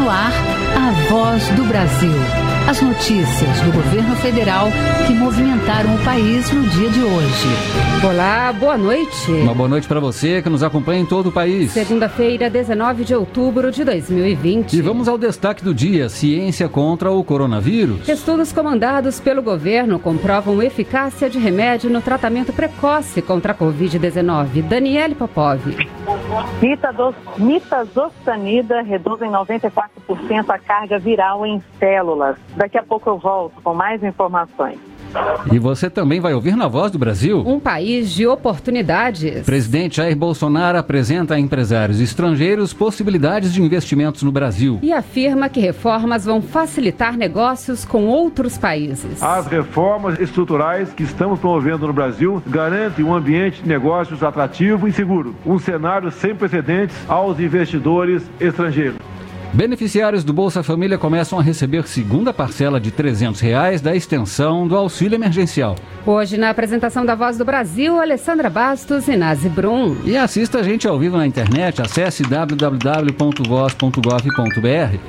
ar, a Voz do Brasil. As notícias do governo federal que movimentaram o país no dia de hoje. Olá, boa noite. Uma boa noite para você que nos acompanha em todo o país. Segunda-feira, 19 de outubro de 2020. E vamos ao destaque do dia: ciência contra o coronavírus. Estudos comandados pelo governo comprovam eficácia de remédio no tratamento precoce contra a Covid-19. Daniele Popov. Nitazoxanida reduz em 94% a carga viral em células. Daqui a pouco eu volto com mais informações. E você também vai ouvir na Voz do Brasil. Um país de oportunidades. Presidente Jair Bolsonaro apresenta a empresários estrangeiros possibilidades de investimentos no Brasil. E afirma que reformas vão facilitar negócios com outros países. As reformas estruturais que estamos promovendo no Brasil garantem um ambiente de negócios atrativo e seguro. Um cenário sem precedentes aos investidores estrangeiros. Beneficiários do Bolsa Família começam a receber segunda parcela de R$300 da extensão do auxílio emergencial. Hoje, na apresentação da Voz do Brasil, Alessandra Bastos e Nazi Brum. E assista a gente ao vivo na internet, acesse www.voz.gov.br.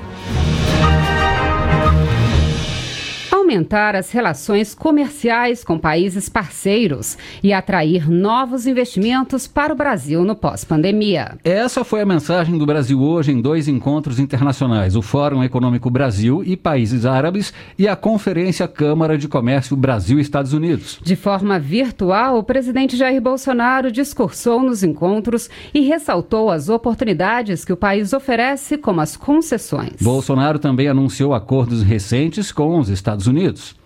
Aumentar as relações comerciais com países parceiros e atrair novos investimentos para o Brasil no pós-pandemia. Essa foi a mensagem do Brasil hoje em 2 encontros internacionais: o Fórum Econômico Brasil e Países Árabes e a Conferência Câmara de Comércio Brasil-Estados Unidos. De forma virtual, o presidente Jair Bolsonaro discursou nos encontros e ressaltou as oportunidades que o país oferece, como as concessões. Bolsonaro também anunciou acordos recentes com os Estados Unidos.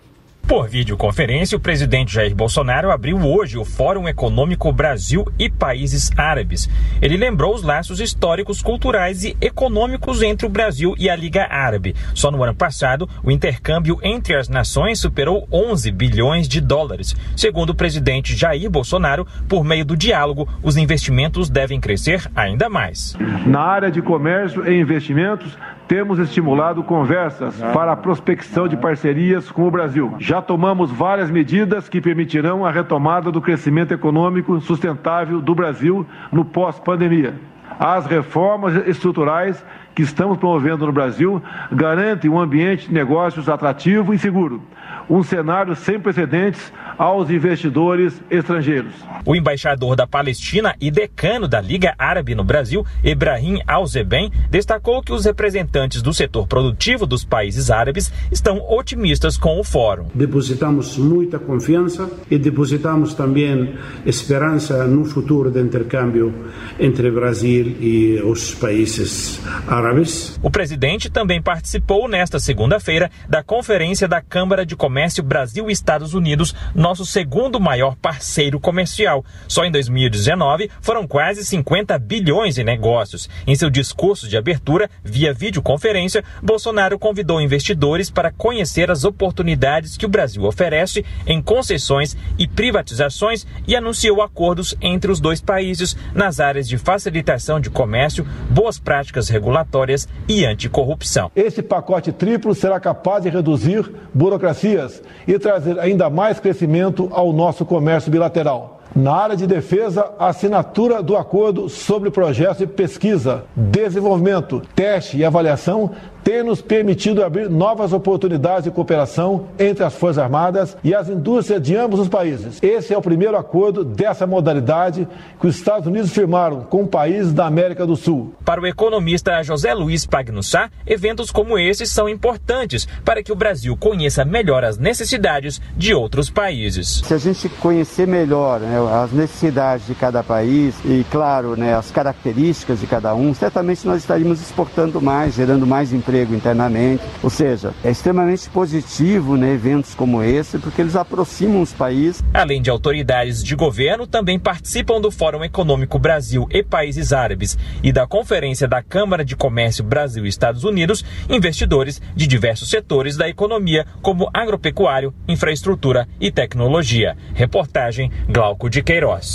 Por videoconferência, o presidente Jair Bolsonaro abriu hoje o Fórum Econômico Brasil e Países Árabes. Ele lembrou os laços históricos, culturais e econômicos entre o Brasil e a Liga Árabe. Só no ano passado, o intercâmbio entre as nações superou 11 bilhões de dólares. Segundo o presidente Jair Bolsonaro, por meio do diálogo, os investimentos devem crescer ainda mais. Na área de comércio e investimentos, temos estimulado conversas para a prospecção de parcerias com o Brasil. Já tomamos várias medidas que permitirão a retomada do crescimento econômico sustentável do Brasil no pós-pandemia. As reformas estruturais que estamos promovendo no Brasil garantem um ambiente de negócios atrativo e seguro. Um cenário sem precedentes aos investidores estrangeiros. O embaixador da Palestina e decano da Liga Árabe no Brasil, Ebrahim Al-Zeben, destacou que os representantes do setor produtivo dos países árabes estão otimistas com o fórum. Depositamos muita confiança e depositamos também esperança no futuro de intercâmbio entre Brasil e os países árabes. O presidente também participou nesta segunda-feira da Conferência da Câmara de Comércio Brasil e Estados Unidos, nosso segundo maior parceiro comercial. Só em 2019 foram quase 50 bilhões em negócios. Em seu discurso de abertura, via videoconferência, Bolsonaro convidou investidores para conhecer as oportunidades que o Brasil oferece em concessões e privatizações e anunciou acordos entre os dois países nas áreas de facilitação de comércio, boas práticas regulatórias e anticorrupção. Esse pacote triplo será capaz de reduzir burocracias e trazer ainda mais crescimento ao nosso comércio bilateral. Na área de defesa, a assinatura do acordo sobre projetos de pesquisa, desenvolvimento, teste e avaliação tem nos permitido abrir novas oportunidades de cooperação entre as Forças Armadas e as indústrias de ambos os países. Esse é o primeiro acordo dessa modalidade que os Estados Unidos firmaram com países da América do Sul. Para o economista José Luiz Pagnussá, eventos como esses são importantes para que o Brasil conheça melhor as necessidades de outros países. Se a gente conhecer melhor, as necessidades de cada país e, claro, as características de cada um, certamente nós estaríamos exportando mais, gerando mais emprego internamente. Ou seja, é extremamente positivo eventos como esse, porque eles aproximam os países. Além de autoridades de governo, também participam do Fórum Econômico Brasil e Países Árabes e da Conferência da Câmara de Comércio Brasil e Estados Unidos, investidores de diversos setores da economia, como agropecuário, infraestrutura e tecnologia. Reportagem Glauco de Queiroz.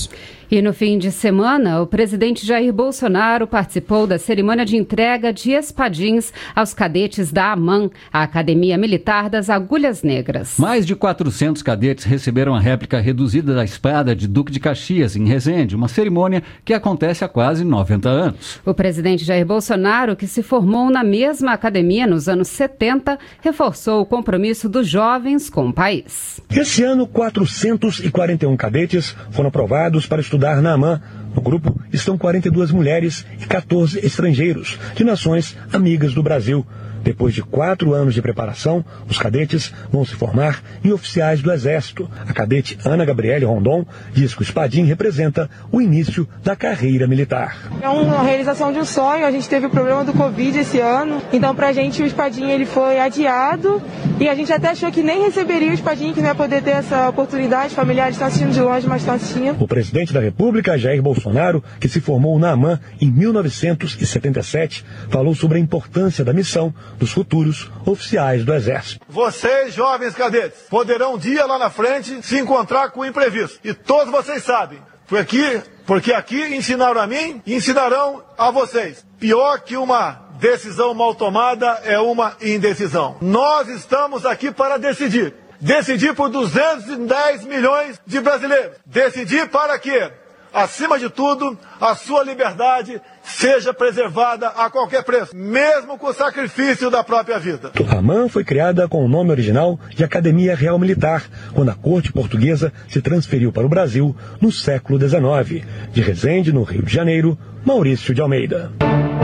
E no fim de semana, o presidente Jair Bolsonaro participou da cerimônia de entrega de espadins aos cadetes da AMAN, a Academia Militar das Agulhas Negras. Mais de 400 cadetes receberam a réplica reduzida da espada de Duque de Caxias, em Resende, uma cerimônia que acontece há quase 90 anos. O presidente Jair Bolsonaro, que se formou na mesma academia nos anos 70, reforçou o compromisso dos jovens com o país. Esse ano, 441 cadetes foram aprovados para estudar na AMAN. No grupo estão 42 mulheres e 14 estrangeiros, de nações amigas do Brasil. Depois de 4 anos de preparação, os cadetes vão se formar em oficiais do Exército. A cadete Ana Gabriele Rondon diz que o espadinho representa o início da carreira militar. É uma realização de um sonho. A gente teve o problema do Covid esse ano, então pra gente o espadinho ele foi adiado e a gente até achou que nem receberia o espadinho, que não ia poder ter essa oportunidade. Familiares estão assistindo de longe, mas estão assistindo. O presidente da República, Jair Bolsonaro, que se formou na AMAN em 1977, falou sobre a importância da missão dos futuros oficiais do Exército. Vocês, jovens cadetes, poderão um dia lá na frente se encontrar com o imprevisto. E todos vocês sabem, porque aqui ensinaram a mim e ensinarão a vocês. Pior que uma decisão mal tomada é uma indecisão. Nós estamos aqui para decidir. Decidir por 210 milhões de brasileiros. Decidir para que, acima de tudo, a sua liberdade seja preservada a qualquer preço, mesmo com o sacrifício da própria vida. A AMAN foi criada com o nome original de Academia Real Militar, quando a corte portuguesa se transferiu para o Brasil no século XIX. De Resende, no Rio de Janeiro, Maurício de Almeida.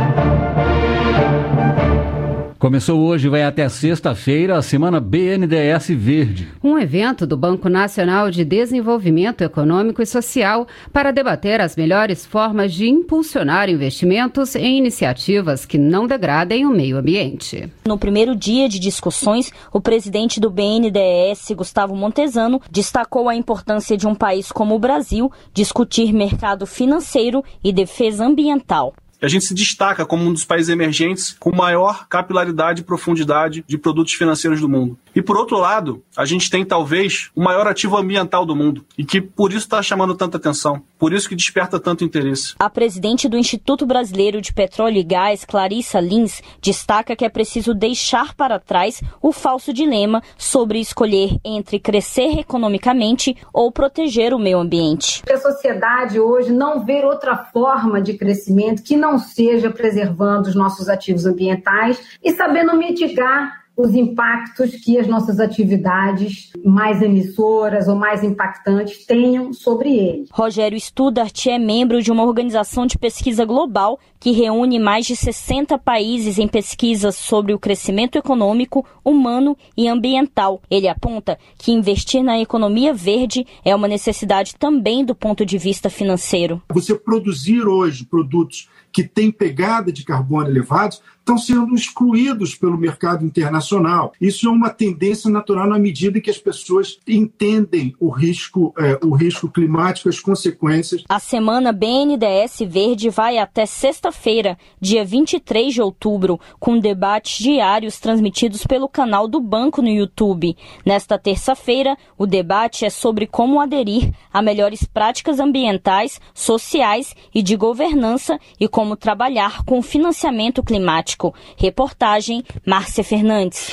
Começou hoje e vai até sexta-feira a Semana BNDES Verde. Um evento do Banco Nacional de Desenvolvimento Econômico e Social para debater as melhores formas de impulsionar investimentos em iniciativas que não degradem o meio ambiente. No primeiro dia de discussões, o presidente do BNDES, Gustavo Montesano, destacou a importância de um país como o Brasil discutir mercado financeiro e defesa ambiental. A gente se destaca como um dos países emergentes com maior capilaridade e profundidade de produtos financeiros do mundo. E por outro lado, a gente tem talvez o maior ativo ambiental do mundo e que por isso está chamando tanta atenção, por isso que desperta tanto interesse. A presidente do Instituto Brasileiro de Petróleo e Gás, Clarissa Lins, destaca que é preciso deixar para trás o falso dilema sobre escolher entre crescer economicamente ou proteger o meio ambiente. A sociedade hoje não vê outra forma de crescimento que não seja preservando os nossos ativos ambientais e sabendo mitigar os impactos que as nossas atividades mais emissoras ou mais impactantes tenham sobre eles. Rogério Studart é membro de uma organização de pesquisa global que reúne mais de 60 países em pesquisas sobre o crescimento econômico, humano e ambiental. Ele aponta que investir na economia verde é uma necessidade também do ponto de vista financeiro. Você produzir hoje produtos que têm pegada de carbono elevados estão sendo excluídos pelo mercado internacional. Isso é uma tendência natural na medida que as pessoas entendem o risco climático, as consequências. A Semana BNDES Verde vai até sexta-feira, dia 23 de outubro, com debates diários transmitidos pelo canal do banco no YouTube. Nesta terça-feira, o debate é sobre como aderir a melhores práticas ambientais, sociais e de governança e como trabalhar com financiamento climático. Reportagem Márcia Fernandes.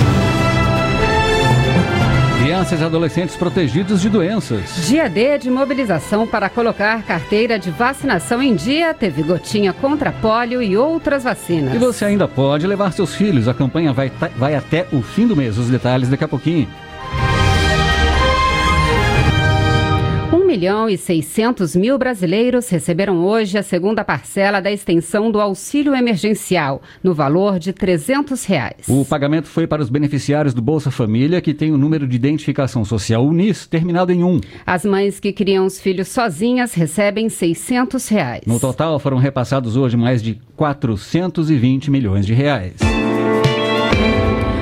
Crianças e adolescentes protegidos de doenças. Dia D de mobilização para colocar carteira de vacinação em dia. Teve gotinha contra pólio e outras vacinas. E você ainda pode levar seus filhos. A campanha vai até o fim do mês. Os detalhes daqui a pouquinho. 1.600.000 brasileiros receberam hoje a segunda parcela da extensão do auxílio emergencial, no valor de R$ 300. O pagamento foi para os beneficiários do Bolsa Família, que tem o número de identificação social UNIS, terminado em 1. As mães que criam os filhos sozinhas recebem R$ 600. No total, foram repassados hoje mais de R$ 420 milhões.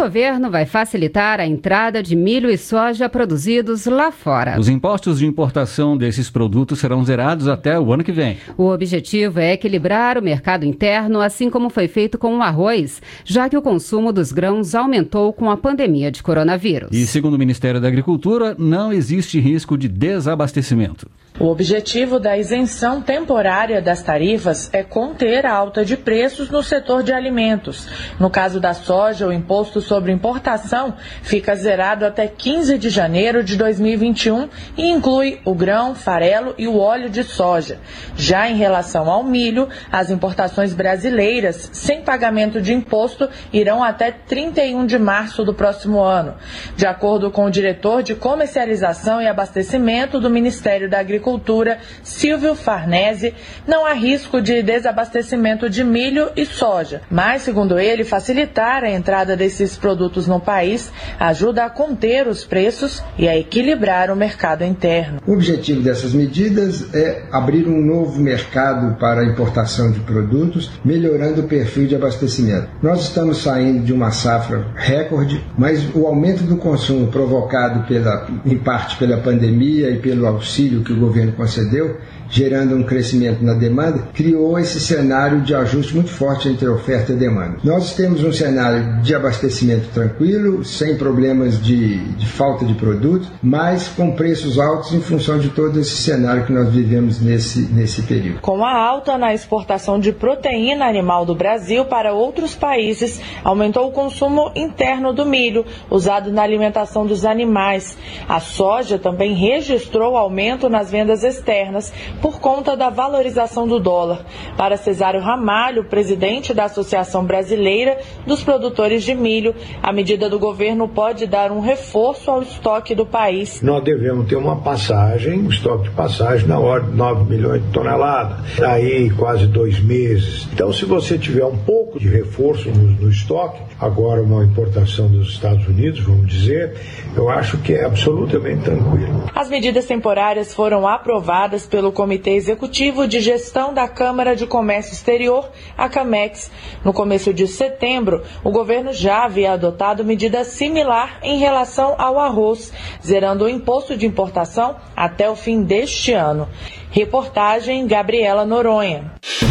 governo vai facilitar a entrada de milho e soja produzidos lá fora. Os impostos de importação desses produtos serão zerados até o ano que vem. O objetivo é equilibrar o mercado interno, assim como foi feito com o arroz, já que o consumo dos grãos aumentou com a pandemia de coronavírus. E segundo o Ministério da Agricultura, não existe risco de desabastecimento. O objetivo da isenção temporária das tarifas é conter a alta de preços no setor de alimentos. No caso da soja, o imposto sobre importação fica zerado até 15 de janeiro de 2021 e inclui o grão, farelo e o óleo de soja. Já em relação ao milho, as importações brasileiras, sem pagamento de imposto, irão até 31 de março do próximo ano. De acordo com o diretor de Comercialização e Abastecimento do Ministério da Agricultura, Silvio Farnese, não há risco de desabastecimento de milho e soja, mas, segundo ele, facilitar a entrada desses produtos no país ajuda a conter os preços e a equilibrar o mercado interno. O objetivo dessas medidas é abrir um novo mercado para a importação de produtos, melhorando o perfil de abastecimento. Nós estamos saindo de uma safra recorde, mas o aumento do consumo provocado em parte pela pandemia e pelo auxílio que o governo concedeu, gerando um crescimento na demanda, criou esse cenário de ajuste muito forte entre oferta e demanda. Nós temos um cenário de abastecimento tranquilo, sem problemas de falta de produtos, mas com preços altos em função de todo esse cenário que nós vivemos nesse período. Com a alta na exportação de proteína animal do Brasil para outros países, aumentou o consumo interno do milho, usado na alimentação dos animais. A soja também registrou aumento nas vendas externas, por conta da valorização do dólar. Para Cesário Ramalho, presidente da Associação Brasileira dos Produtores de Milho, a medida do governo pode dar um reforço ao estoque do país. Nós devemos ter uma passagem, um estoque de passagem na ordem de 9 milhões de toneladas, aí quase 2 meses. Então, se você tiver um pouco de reforço no estoque, agora uma importação dos Estados Unidos, vamos dizer, eu acho que é absolutamente tranquilo. As medidas temporárias foram aprovadas pelo Comitê Executivo de Gestão da Câmara de Comércio Exterior, a CAMEX. No começo de setembro, o governo já havia adotado medida similar em relação ao arroz, zerando o imposto de importação até o fim deste ano. Reportagem Gabriela Noronha.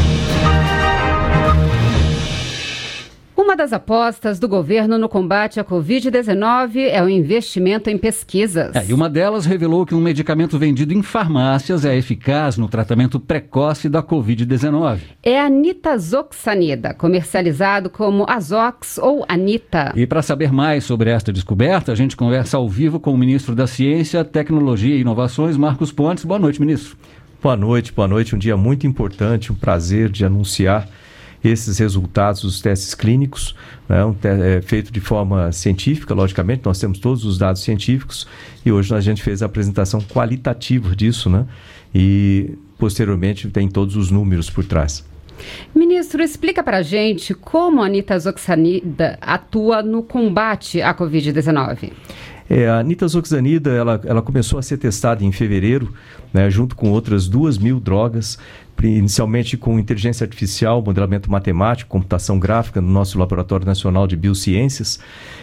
Uma das apostas do governo no combate à Covid-19 é o investimento em pesquisas. E uma delas revelou que um medicamento vendido em farmácias é eficaz no tratamento precoce da Covid-19. É a nitazoxanida, comercializado como Azox ou Anita. E para saber mais sobre esta descoberta, a gente conversa ao vivo com o ministro da Ciência, Tecnologia e Inovações, Marcos Pontes. Boa noite, ministro. Boa noite. Um dia muito importante, um prazer de anunciar esses resultados dos testes clínicos, né, feito de forma científica, logicamente, nós temos todos os dados científicos e hoje a gente fez a apresentação qualitativa disso, né, e posteriormente tem todos os números por trás. Ministro, explica para a gente como a nitazoxanida atua no combate à Covid-19. A nitazoxanida, ela começou a ser testada em fevereiro, né, junto com outras 2.000 drogas, inicialmente com inteligência artificial, modelamento matemático, computação gráfica no nosso Laboratório Nacional de Biociências.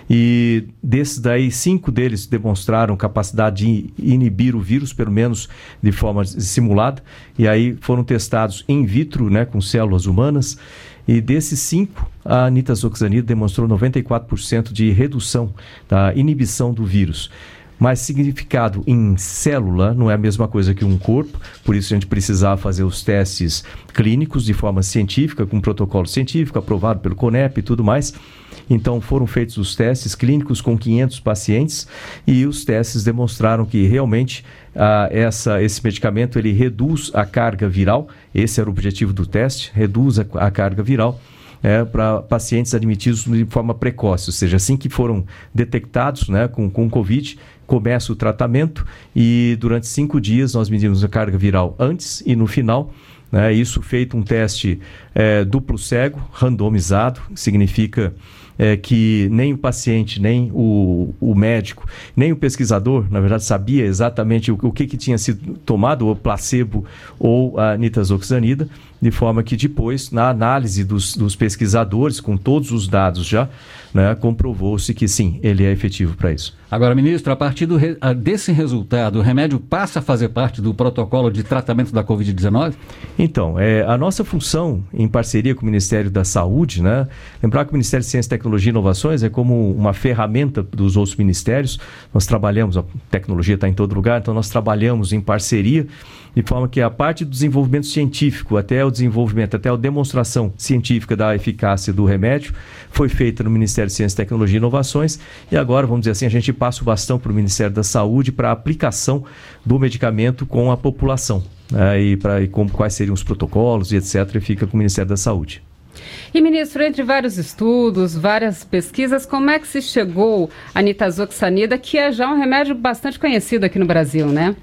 E desses daí, 5 deles demonstraram capacidade de inibir o vírus, pelo menos de forma simulada. E aí foram testados in vitro, né, com células humanas. E desses 5, a nitazoxanida demonstrou 94% de redução da inibição do vírus. Mas significado em célula não é a mesma coisa que um corpo, por isso a gente precisava fazer os testes clínicos de forma científica, com protocolo científico aprovado pelo CONEP e tudo mais. Então foram feitos os testes clínicos com 500 pacientes e os testes demonstraram que realmente esse medicamento ele reduz a carga viral, esse era o objetivo do teste, reduz a carga viral. Para pacientes admitidos de forma precoce, ou seja, assim que foram detectados, né, com Covid, começa o tratamento e durante 5 dias nós medimos a carga viral antes e no final, né, isso feito um teste duplo cego, randomizado, significa que nem o paciente, nem o médico, nem o pesquisador, na verdade, sabia exatamente o que tinha sido tomado, ou placebo ou a nitazoxanida, de forma que depois, na análise dos pesquisadores, com todos os dados já, né, comprovou-se que sim, ele é efetivo para isso. Agora, ministro, a partir desse resultado, o remédio passa a fazer parte do protocolo de tratamento da Covid-19? Então, a nossa função, em parceria com o Ministério da Saúde, né, lembrar que o Ministério de Ciência, Tecnologia e Inovações é como uma ferramenta dos outros ministérios. Nós trabalhamos, a tecnologia está em todo lugar, então nós trabalhamos em parceria, de forma que a parte do desenvolvimento científico, até a demonstração científica da eficácia do remédio, foi feita no Ministério de Ciência, Tecnologia e Inovações, e agora, vamos dizer assim, a gente passa o bastão para o Ministério da Saúde para a aplicação do medicamento com a população, né, e quais seriam os protocolos e etc., e fica com o Ministério da Saúde. E, ministro, entre vários estudos, várias pesquisas, como é que se chegou a nitazoxanida, que é já um remédio bastante conhecido aqui no Brasil, né?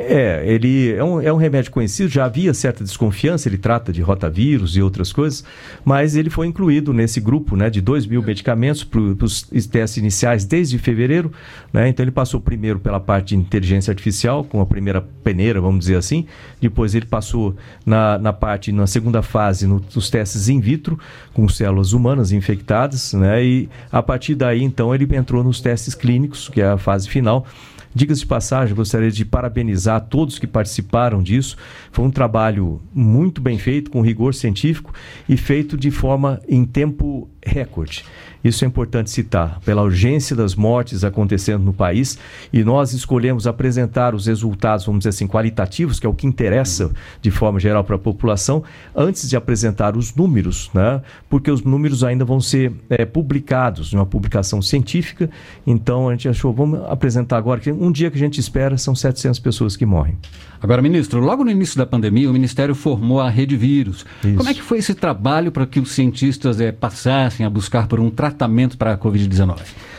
Ele é um remédio conhecido, já havia certa desconfiança, ele trata de rotavírus e outras coisas, mas ele foi incluído nesse grupo, né, de 2.000 medicamentos para os testes iniciais desde fevereiro, né, então ele passou primeiro pela parte de inteligência artificial, com a primeira peneira, vamos dizer assim, depois ele passou na segunda fase, nos testes in vitro, com células humanas infectadas, né, e a partir daí, então, ele entrou nos testes clínicos, que é a fase final. Diga-se de passagem, gostaria de parabenizar todos que participaram disso. Foi um trabalho muito bem feito, com rigor científico e feito de forma em tempo recorde. Isso é importante citar, pela urgência das mortes acontecendo no país, e nós escolhemos apresentar os resultados, vamos dizer assim, qualitativos, que é o que interessa de forma geral para a população, antes de apresentar os números, né? Porque os números ainda vão ser publicados numa publicação científica, então a gente achou, vamos apresentar agora, que um dia que a gente espera são 700 pessoas que morrem. Agora, ministro, logo no início da pandemia, o Ministério formou a Rede Vírus. Isso. Como é que foi esse trabalho para que os cientistas passassem a buscar por um tratamento para a Covid-19?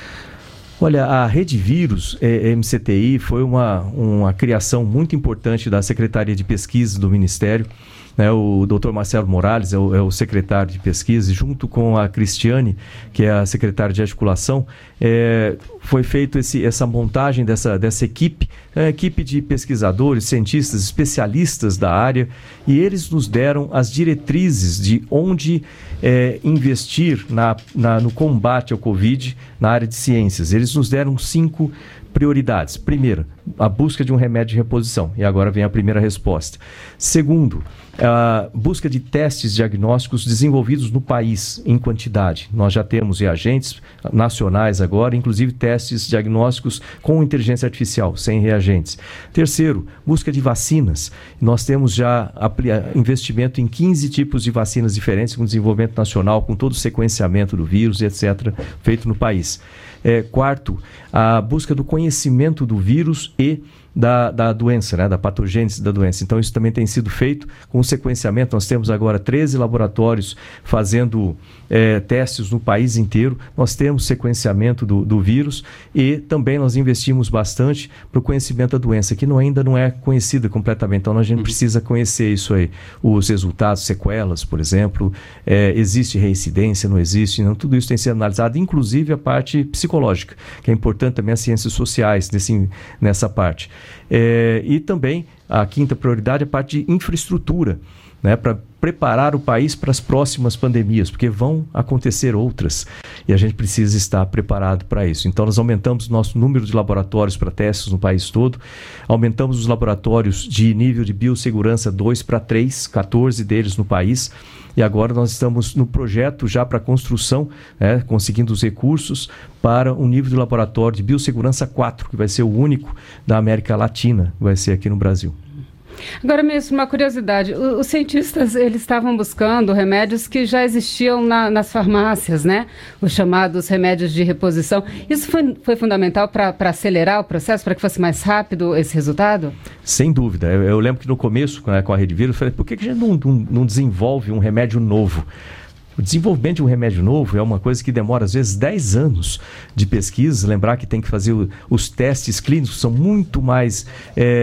Olha, a Rede Vírus, MCTI, foi uma criação muito importante da Secretaria de Pesquisa do Ministério. Né, o Dr. Marcelo Morales é o secretário de pesquisa, e junto com a Cristiane, que é a secretária de articulação, foi feita essa montagem dessa equipe, equipe de pesquisadores, cientistas, especialistas da área, e eles nos deram as diretrizes de onde investir no combate ao Covid na área de ciências. Eles nos deram 5 prioridades. Primeiro, a busca de um remédio de reposição, e agora vem a primeira resposta. Segundo, a busca de testes diagnósticos desenvolvidos no país em quantidade. Nós já temos reagentes nacionais agora, inclusive testes diagnósticos com inteligência artificial, sem reagentes. Terceiro, busca de vacinas. Nós temos já investimento em 15 tipos de vacinas diferentes, com desenvolvimento nacional, com todo o sequenciamento do vírus, etc., feito no país. Quarto, a busca do conhecimento do vírus e da doença, né, da patogênese da doença. Então, isso também tem sido feito com o sequenciamento. Nós temos agora 13 laboratórios fazendo testes no país inteiro. Nós temos sequenciamento do vírus, e também nós investimos bastante para o conhecimento da doença, que ainda não é conhecida completamente. Então, a gente precisa conhecer isso aí. Os resultados, sequelas, por exemplo, existe reincidência, não existe, não, tudo isso tem sido analisado, inclusive a parte psicológica, que é importante também as ciências sociais nessa parte. E também a quinta prioridade é a parte de infraestrutura, né, para preparar o país para as próximas pandemias, porque vão acontecer outras e a gente precisa estar preparado para isso. Então, nós aumentamos o nosso número de laboratórios para testes no país todo, aumentamos os laboratórios de nível de biossegurança 2 para 3, 14 deles no país, e agora nós estamos no projeto já para construção, conseguindo os recursos para um nível de laboratório de biossegurança 4, que vai ser o único da América Latina, vai ser aqui no Brasil. Agora, ministro, uma curiosidade, os cientistas, eles estavam buscando remédios que já existiam nas farmácias, né? Os chamados remédios de reposição. Isso foi fundamental para acelerar o processo, para que fosse mais rápido esse resultado? Sem dúvida. Eu lembro que no começo, com a Rede Vírus, eu falei, por que a gente não desenvolve um remédio novo? O desenvolvimento de um remédio novo é uma coisa que demora, às vezes, 10 anos de pesquisa. Lembrar que tem que fazer os testes clínicos, são muito mais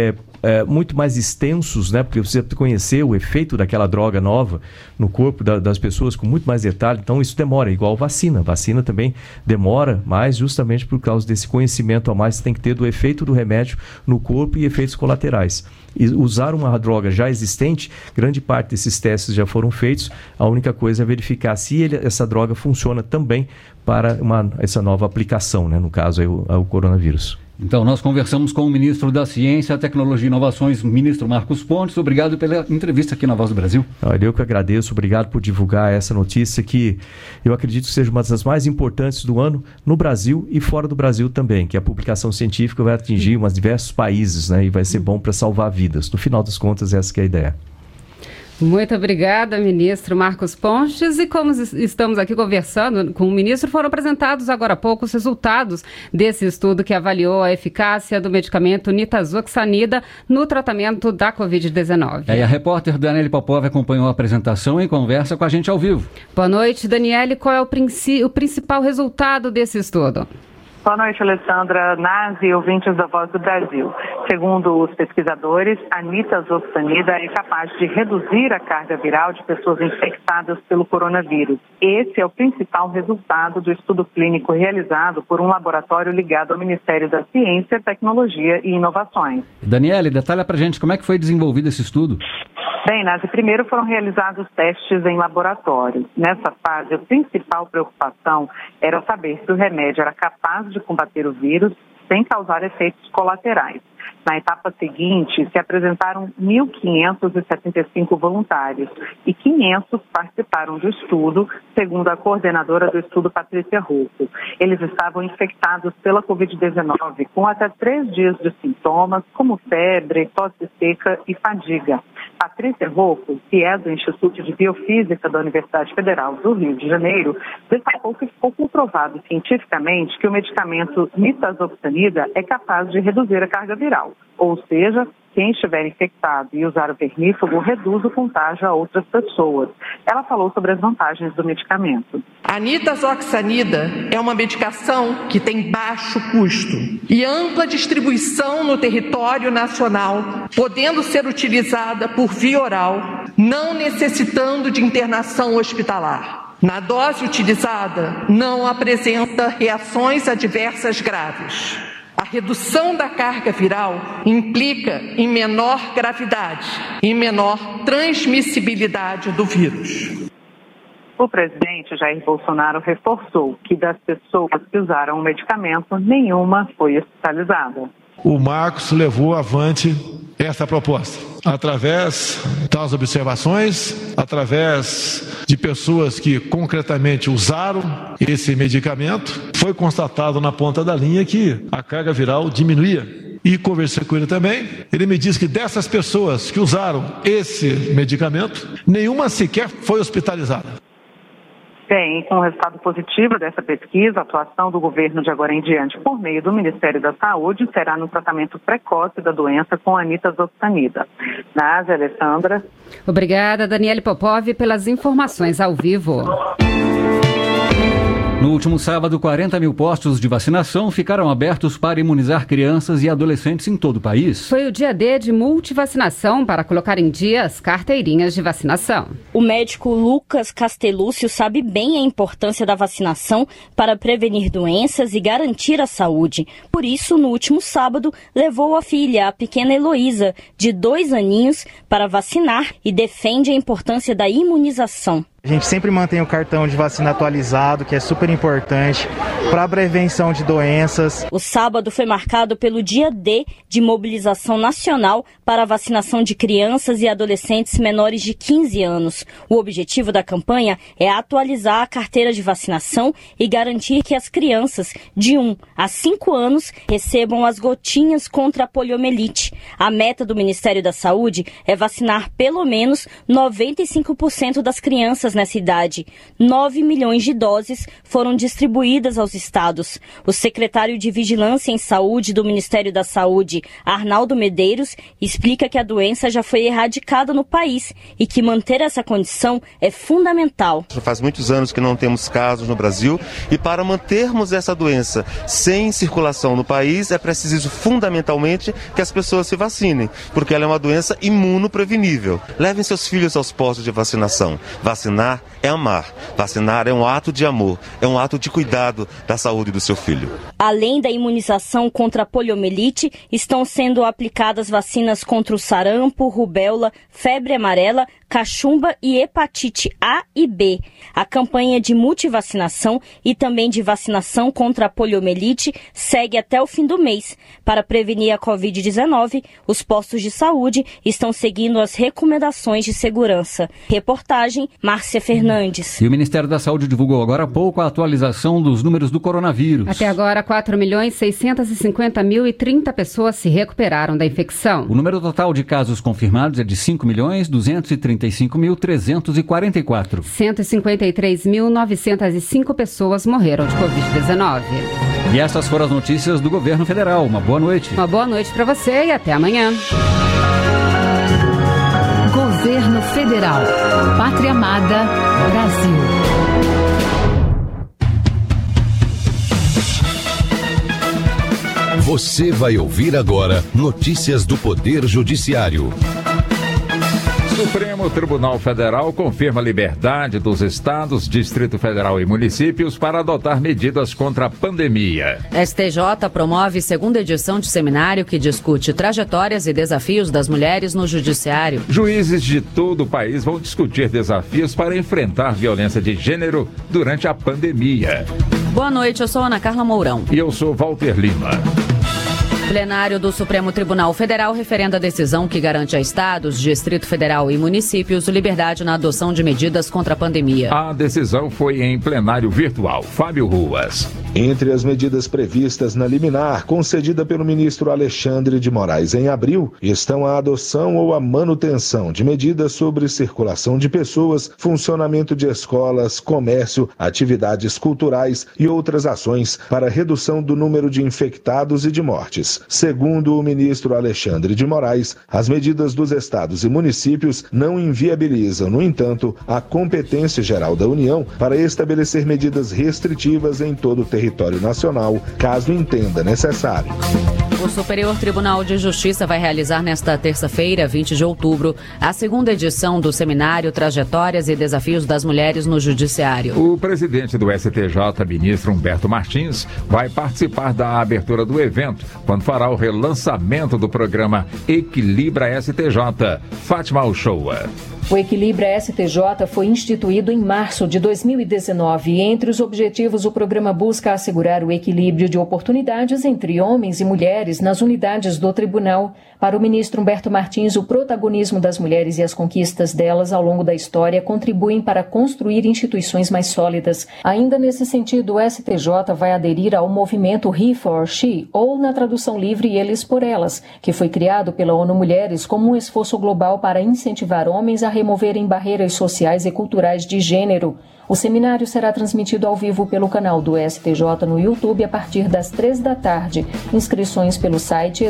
muito mais extensos, né? Porque você precisa conhecer o efeito daquela droga nova no corpo das pessoas com muito mais detalhe. Então isso demora, igual vacina. Vacina também demora mais justamente por causa desse conhecimento a mais que tem que ter do efeito do remédio no corpo e efeitos colaterais. E usar uma droga já existente, grande parte desses testes já foram feitos, a única coisa é verificar se essa droga funciona também para essa nova aplicação, né? No caso, o coronavírus. Então, nós conversamos com o ministro da Ciência, Tecnologia e Inovações, ministro Marcos Pontes. Obrigado pela entrevista aqui na Voz do Brasil. Olha, eu que agradeço, obrigado por divulgar essa notícia que eu acredito que seja uma das mais importantes do ano no Brasil e fora do Brasil também, que a publicação científica vai atingir diversos países, né, e vai ser bom para salvar vidas. No final das contas, essa que é a ideia. Muito obrigada, ministro Marcos Pontes. E como estamos aqui conversando com o ministro, foram apresentados agora há pouco os resultados desse estudo que avaliou a eficácia do medicamento nitazoxanida no tratamento da Covid-19. E a repórter Daniele Popov acompanhou a apresentação e conversa com a gente ao vivo. Boa noite, Daniele. Qual é o principal resultado desse estudo? Boa noite, Alessandra, Nazi e ouvintes da Voz do Brasil. Segundo os pesquisadores, a nitazoxanida é capaz de reduzir a carga viral de pessoas infectadas pelo coronavírus. Esse é o principal resultado do estudo clínico realizado por um laboratório ligado ao Ministério da Ciência, Tecnologia e Inovações. Daniele, detalha pra gente como é que foi desenvolvido esse estudo. Bem, Nazi, primeiro foram realizados testes em laboratório. Nessa fase, a principal preocupação era saber se o remédio era capaz de combater o vírus sem causar efeitos colaterais. Na etapa seguinte, se apresentaram 1.575 voluntários e 500 participaram do estudo, segundo a coordenadora do estudo, Patrícia Rocco. Eles estavam infectados pela Covid-19 com até 3 dias de sintomas, como febre, tosse seca e fadiga. Patrícia Rocco, que é do Instituto de Biofísica da Universidade Federal do Rio de Janeiro, destacou que ficou comprovado cientificamente que o medicamento nitazoxanida é capaz de reduzir a carga viral. Ou seja, quem estiver infectado e usar o vermífugo reduz o contágio a outras pessoas. Ela falou sobre as vantagens do medicamento. A nitazoxanida é uma medicação que tem baixo custo e ampla distribuição no território nacional, podendo ser utilizada por via oral, não necessitando de internação hospitalar. Na dose utilizada, não apresenta reações adversas graves. A redução da carga viral implica em menor gravidade e menor transmissibilidade do vírus. O presidente Jair Bolsonaro reforçou que das pessoas que usaram o medicamento, nenhuma foi hospitalizada. O Marcos levou avante essa proposta, através das observações, através de pessoas que concretamente usaram esse medicamento, foi constatado na ponta da linha que a carga viral diminuía. E conversei com ele também, ele me disse que dessas pessoas que usaram esse medicamento, nenhuma sequer foi hospitalizada. Bem, com o resultado positivo dessa pesquisa, a atuação do governo de agora em diante, por meio do Ministério da Saúde, será no tratamento precoce da doença com a nitazoxanida. Násia, Alessandra. Obrigada, Daniele Popov, pelas informações ao vivo. No último sábado, 40 mil postos de vacinação ficaram abertos para imunizar crianças e adolescentes em todo o país. Foi o dia D de multivacinação para colocar em dia as carteirinhas de vacinação. O médico Lucas Castellúcio sabe bem a importância da vacinação para prevenir doenças e garantir a saúde. Por isso, no último sábado, levou a filha, a pequena Heloísa, de 2 aninhos, para vacinar e defende a importância da imunização. A gente sempre mantém o cartão de vacina atualizado, que é super importante para a prevenção de doenças. O sábado foi marcado pelo dia D de mobilização nacional para a vacinação de crianças e adolescentes menores de 15 anos. O objetivo da campanha é atualizar a carteira de vacinação e garantir que as crianças de 1 a 5 anos recebam as gotinhas contra a poliomielite. A meta do Ministério da Saúde é vacinar pelo menos 95% das crianças vacinas nessa idade. 9 milhões de doses foram distribuídas aos estados. O secretário de Vigilância em Saúde do Ministério da Saúde, Arnaldo Medeiros, explica que a doença já foi erradicada no país e que manter essa condição é fundamental. Faz muitos anos que não temos casos no Brasil e para mantermos essa doença sem circulação no país é preciso fundamentalmente que as pessoas se vacinem, porque ela é uma doença imunoprevenível. Levem seus filhos aos postos de vacinação. Vacinar é amar. Vacinar é um ato de amor, é um ato de cuidado da saúde do seu filho. Além da imunização contra a poliomielite, estão sendo aplicadas vacinas contra o sarampo, rubéola, febre amarela, cachumba e hepatite A e B. A campanha de multivacinação e também de vacinação contra a poliomielite segue até o fim do mês. Para prevenir a Covid-19, os postos de saúde estão seguindo as recomendações de segurança. Reportagem, Márcia Fernandes. E o Ministério da Saúde divulgou agora há pouco a atualização dos números do coronavírus. Até agora, 4.650.030 pessoas se recuperaram da infecção. O número total de casos confirmados é de 5.235.344. 153.905 pessoas morreram de Covid-19. E essas foram as notícias do governo federal. Uma boa noite. Uma boa noite para você e até amanhã. Governo Federal. Pátria Amada, Brasil. Você vai ouvir agora notícias do Poder Judiciário. Supremo Tribunal Federal confirma a liberdade dos estados, Distrito Federal e municípios para adotar medidas contra a pandemia. STJ promove segunda edição de seminário que discute trajetórias e desafios das mulheres no judiciário. Juízes de todo o país vão discutir desafios para enfrentar violência de gênero durante a pandemia. Boa noite, eu sou Ana Carla Mourão. E eu sou Walter Lima. Plenário do Supremo Tribunal Federal referenda a decisão que garante a estados, Distrito Federal e municípios liberdade na adoção de medidas contra a pandemia. A decisão foi em plenário virtual. Fábio Ruas. Entre as medidas previstas na liminar concedida pelo ministro Alexandre de Moraes em abril, estão a adoção ou a manutenção de medidas sobre circulação de pessoas, funcionamento de escolas, comércio, atividades culturais e outras ações para redução do número de infectados e de mortes. Segundo o ministro Alexandre de Moraes, as medidas dos estados e municípios não inviabilizam, no entanto, a competência geral da União para estabelecer medidas restritivas em todo o território nacional, caso entenda necessário. O Superior Tribunal de Justiça vai realizar nesta terça-feira, 20 de outubro, a segunda edição do seminário Trajetórias e Desafios das Mulheres no Judiciário. O presidente do STJ, ministro Humberto Martins, vai participar da abertura do evento, quando fará o relançamento do programa Equilibra STJ. Fátima Uchoa. O Equilibra STJ foi instituído em março de 2019 e entre os objetivos o programa busca assegurar o equilíbrio de oportunidades entre homens e mulheres nas unidades do tribunal. Para o ministro Humberto Martins, o protagonismo das mulheres e as conquistas delas ao longo da história contribuem para construir instituições mais sólidas. Ainda nesse sentido, o STJ vai aderir ao movimento He for She, ou na tradução livre Eles por Elas, que foi criado pela ONU Mulheres como um esforço global para incentivar homens a removerem barreiras sociais e culturais de gênero. O seminário será transmitido ao vivo pelo canal do STJ no YouTube a partir das 15h. Inscrições pelo site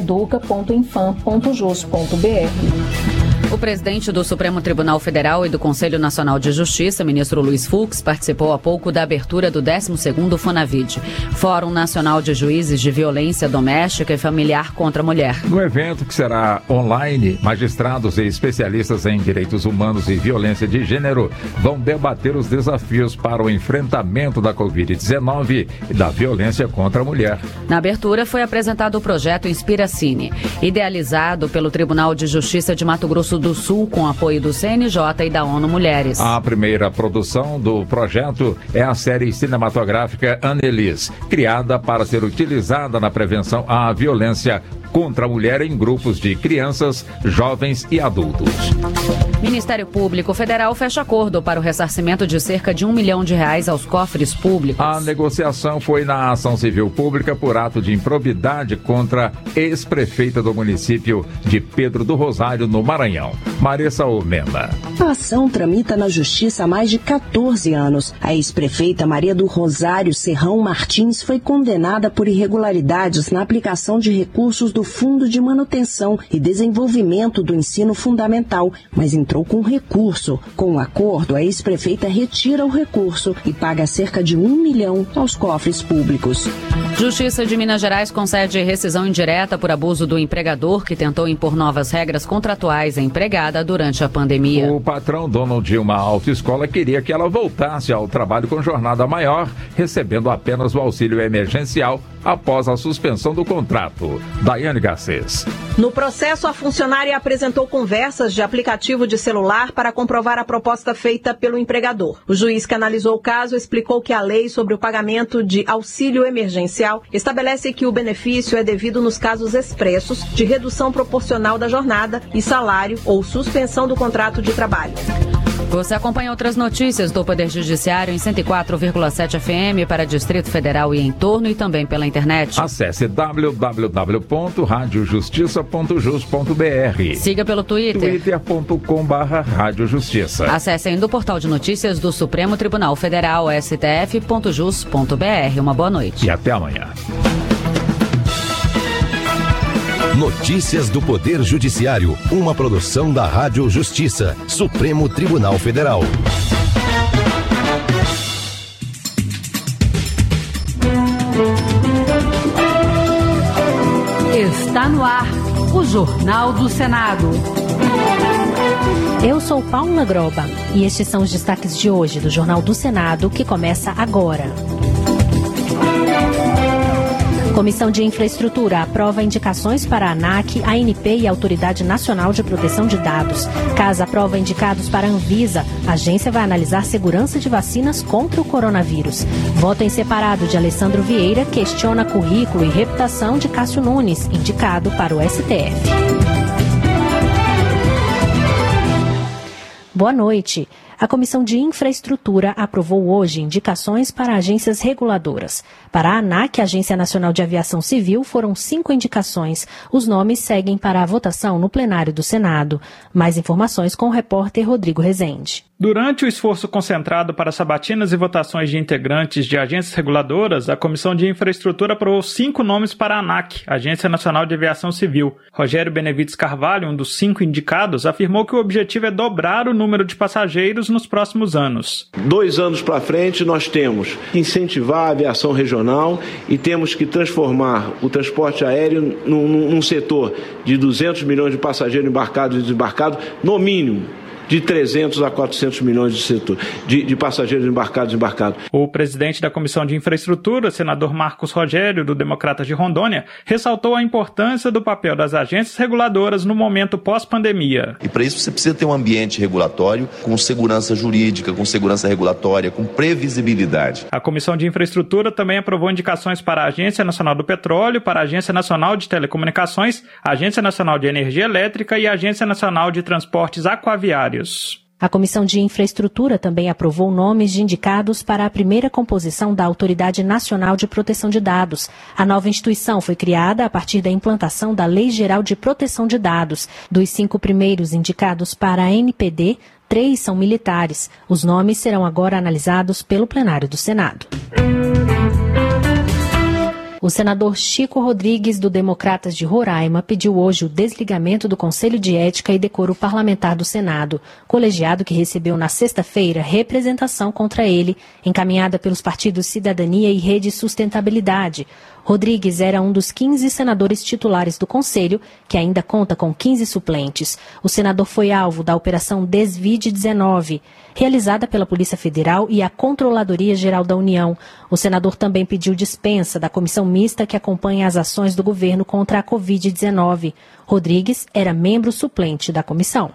educa.infam.jus.br. O presidente do Supremo Tribunal Federal e do Conselho Nacional de Justiça, ministro Luiz Fux, participou há pouco da abertura do 12º FONAVID, Fórum Nacional de Juízes de Violência Doméstica e Familiar contra a Mulher. No evento, que será online, magistrados e especialistas em direitos humanos e violência de gênero vão debater os desafios para o enfrentamento da Covid-19 e da violência contra a mulher. Na abertura foi apresentado o projeto Inspiracine, idealizado pelo Tribunal de Justiça de Mato Grosso do Sul, com apoio do CNJ e da ONU Mulheres. A primeira produção do projeto é a série cinematográfica Annelise, criada para ser utilizada na prevenção à violência contra a mulher em grupos de crianças, jovens e adultos. Ministério Público Federal fecha acordo para o ressarcimento de cerca de R$1 milhão aos cofres públicos. A negociação foi na ação civil pública por ato de improbidade contra ex-prefeita do município de Pedro do Rosário, no Maranhão. Marissa Urmena. A ação tramita na Justiça há mais de 14 anos. A ex-prefeita Maria do Rosário Serrão Martins foi condenada por irregularidades na aplicação de recursos do Fundo de Manutenção e Desenvolvimento do Ensino Fundamental, mas entrou com recurso. Com o acordo, a ex-prefeita retira o recurso e paga cerca de 1 milhão aos cofres públicos. Justiça de Minas Gerais concede rescisão indireta por abuso do empregador que tentou impor novas regras contratuais à empregada durante a pandemia. O patrão dono de uma autoescola queria que ela voltasse ao trabalho com jornada maior, recebendo apenas o auxílio emergencial após a suspensão do contrato. Daiane Garcês. No processo, a funcionária apresentou conversas de aplicativo de celular para comprovar a proposta feita pelo empregador. O juiz que analisou o caso explicou que a lei sobre o pagamento de auxílio emergencial estabelece que o benefício é devido nos casos expressos de redução proporcional da jornada e salário ou suspensão do contrato de trabalho. Você acompanha outras notícias do Poder Judiciário em 104,7 FM para Distrito Federal e em torno e também pela internet. Acesse www.radiojustiça.jus.br. Siga pelo Twitter. twitter.com/radiojustiça. Acesse ainda o portal de notícias do Supremo Tribunal Federal, stf.jus.br. Uma boa noite. E até amanhã. Notícias do Poder Judiciário, uma produção da Rádio Justiça, Supremo Tribunal Federal. Está no ar o Jornal do Senado. Eu sou Paula Groba e estes são os destaques de hoje do Jornal do Senado, que começa agora. Comissão de Infraestrutura aprova indicações para a ANAC, ANP e Autoridade Nacional de Proteção de Dados. Casa aprova indicados para a Anvisa. A agência vai analisar segurança de vacinas contra o coronavírus. Voto em separado de Alessandro Vieira questiona currículo e reputação de Cássio Nunes, indicado para o STF. Boa noite. A Comissão de Infraestrutura aprovou hoje indicações para agências reguladoras. Para a ANAC, Agência Nacional de Aviação Civil, foram 5 indicações. Os nomes seguem para a votação no plenário do Senado. Mais informações com o repórter Rodrigo Rezende. Durante o esforço concentrado para sabatinas e votações de integrantes de agências reguladoras, a Comissão de Infraestrutura aprovou 5 nomes para a ANAC, Agência Nacional de Aviação Civil. Rogério Benevides Carvalho, um dos 5 indicados, afirmou que o objetivo é dobrar o número de passageiros nos próximos anos. 2 anos para frente, nós temos que incentivar a aviação regional e temos que transformar o transporte aéreo num setor de 200 milhões de passageiros embarcados e desembarcados, no mínimo de 300 a 400 milhões de passageiros embarcados e desembarcados. O presidente da Comissão de Infraestrutura, senador Marcos Rogério, do Democratas de Rondônia, ressaltou a importância do papel das agências reguladoras no momento pós-pandemia. E para isso você precisa ter um ambiente regulatório com segurança jurídica, com segurança regulatória, com previsibilidade. A Comissão de Infraestrutura também aprovou indicações para a Agência Nacional do Petróleo, para a Agência Nacional de Telecomunicações, a Agência Nacional de Energia Elétrica e a Agência Nacional de Transportes Aquaviários. A Comissão de Infraestrutura também aprovou nomes de indicados para a primeira composição da Autoridade Nacional de Proteção de Dados. A nova instituição foi criada a partir da implantação da Lei Geral de Proteção de Dados. Dos 5 primeiros indicados para a NPD, 3 são militares. Os nomes serão agora analisados pelo plenário do Senado. O senador Chico Rodrigues, do Democratas de Roraima, pediu hoje o desligamento do Conselho de Ética e Decoro Parlamentar do Senado, colegiado que recebeu na sexta-feira representação contra ele, encaminhada pelos partidos Cidadania e Rede Sustentabilidade. Rodrigues era um dos 15 senadores titulares do Conselho, que ainda conta com 15 suplentes. O senador foi alvo da Operação Desvide-19, realizada pela Polícia Federal e a Controladoria Geral da União. O senador também pediu dispensa da comissão mista que acompanha as ações do governo contra a Covid-19. Rodrigues era membro suplente da comissão.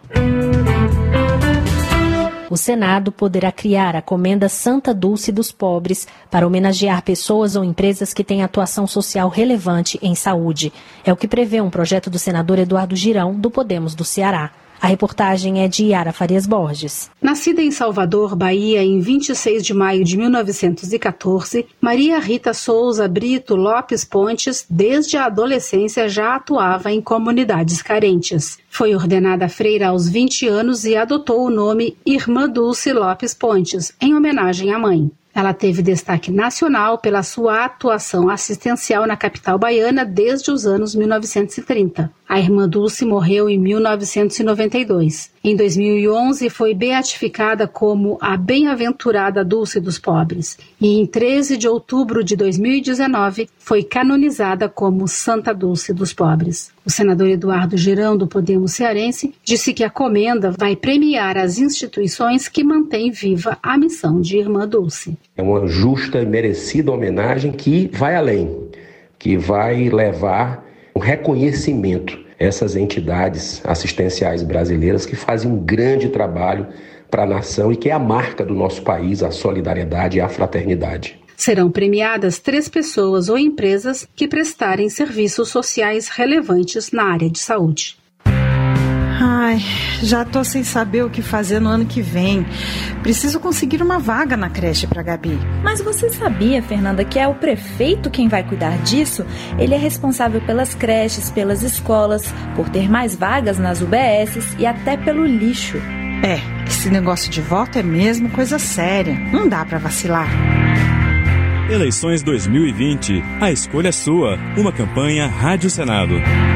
O Senado poderá criar a Comenda Santa Dulce dos Pobres para homenagear pessoas ou empresas que têm atuação social relevante em saúde. É o que prevê um projeto do senador Eduardo Girão, do Podemos do Ceará. A reportagem é de Yara Farias Borges. Nascida em Salvador, Bahia, em 26 de maio de 1914, Maria Rita Souza Brito Lopes Pontes, desde a adolescência, já atuava em comunidades carentes. Foi ordenada freira aos 20 anos e adotou o nome Irmã Dulce Lopes Pontes, em homenagem à mãe. Ela teve destaque nacional pela sua atuação assistencial na capital baiana desde os anos 1930. A irmã Dulce morreu em 1992. Em 2011, foi beatificada como a Bem-aventurada Dulce dos Pobres. E em 13 de outubro de 2019, foi canonizada como Santa Dulce dos Pobres. O senador Eduardo Girão, do Podemos Cearense, disse que a comenda vai premiar as instituições que mantêm viva a missão de Irmã Dulce. É uma justa e merecida homenagem que vai além, que vai levar um reconhecimento a essas entidades assistenciais brasileiras que fazem um grande trabalho para a nação e que é a marca do nosso país, a solidariedade e a fraternidade. Serão premiadas 3 pessoas ou empresas que prestarem serviços sociais relevantes na área de saúde. Ai, já tô sem saber o que fazer no ano que vem. Preciso conseguir uma vaga na creche para Gabi. Mas você sabia, Fernanda, que é o prefeito quem vai cuidar disso? Ele é responsável pelas creches, pelas escolas, por ter mais vagas nas UBSs e até pelo lixo. Esse negócio de voto é mesmo coisa séria. Não dá para vacilar. Eleições 2020. A escolha é sua. Uma campanha Rádio Senado.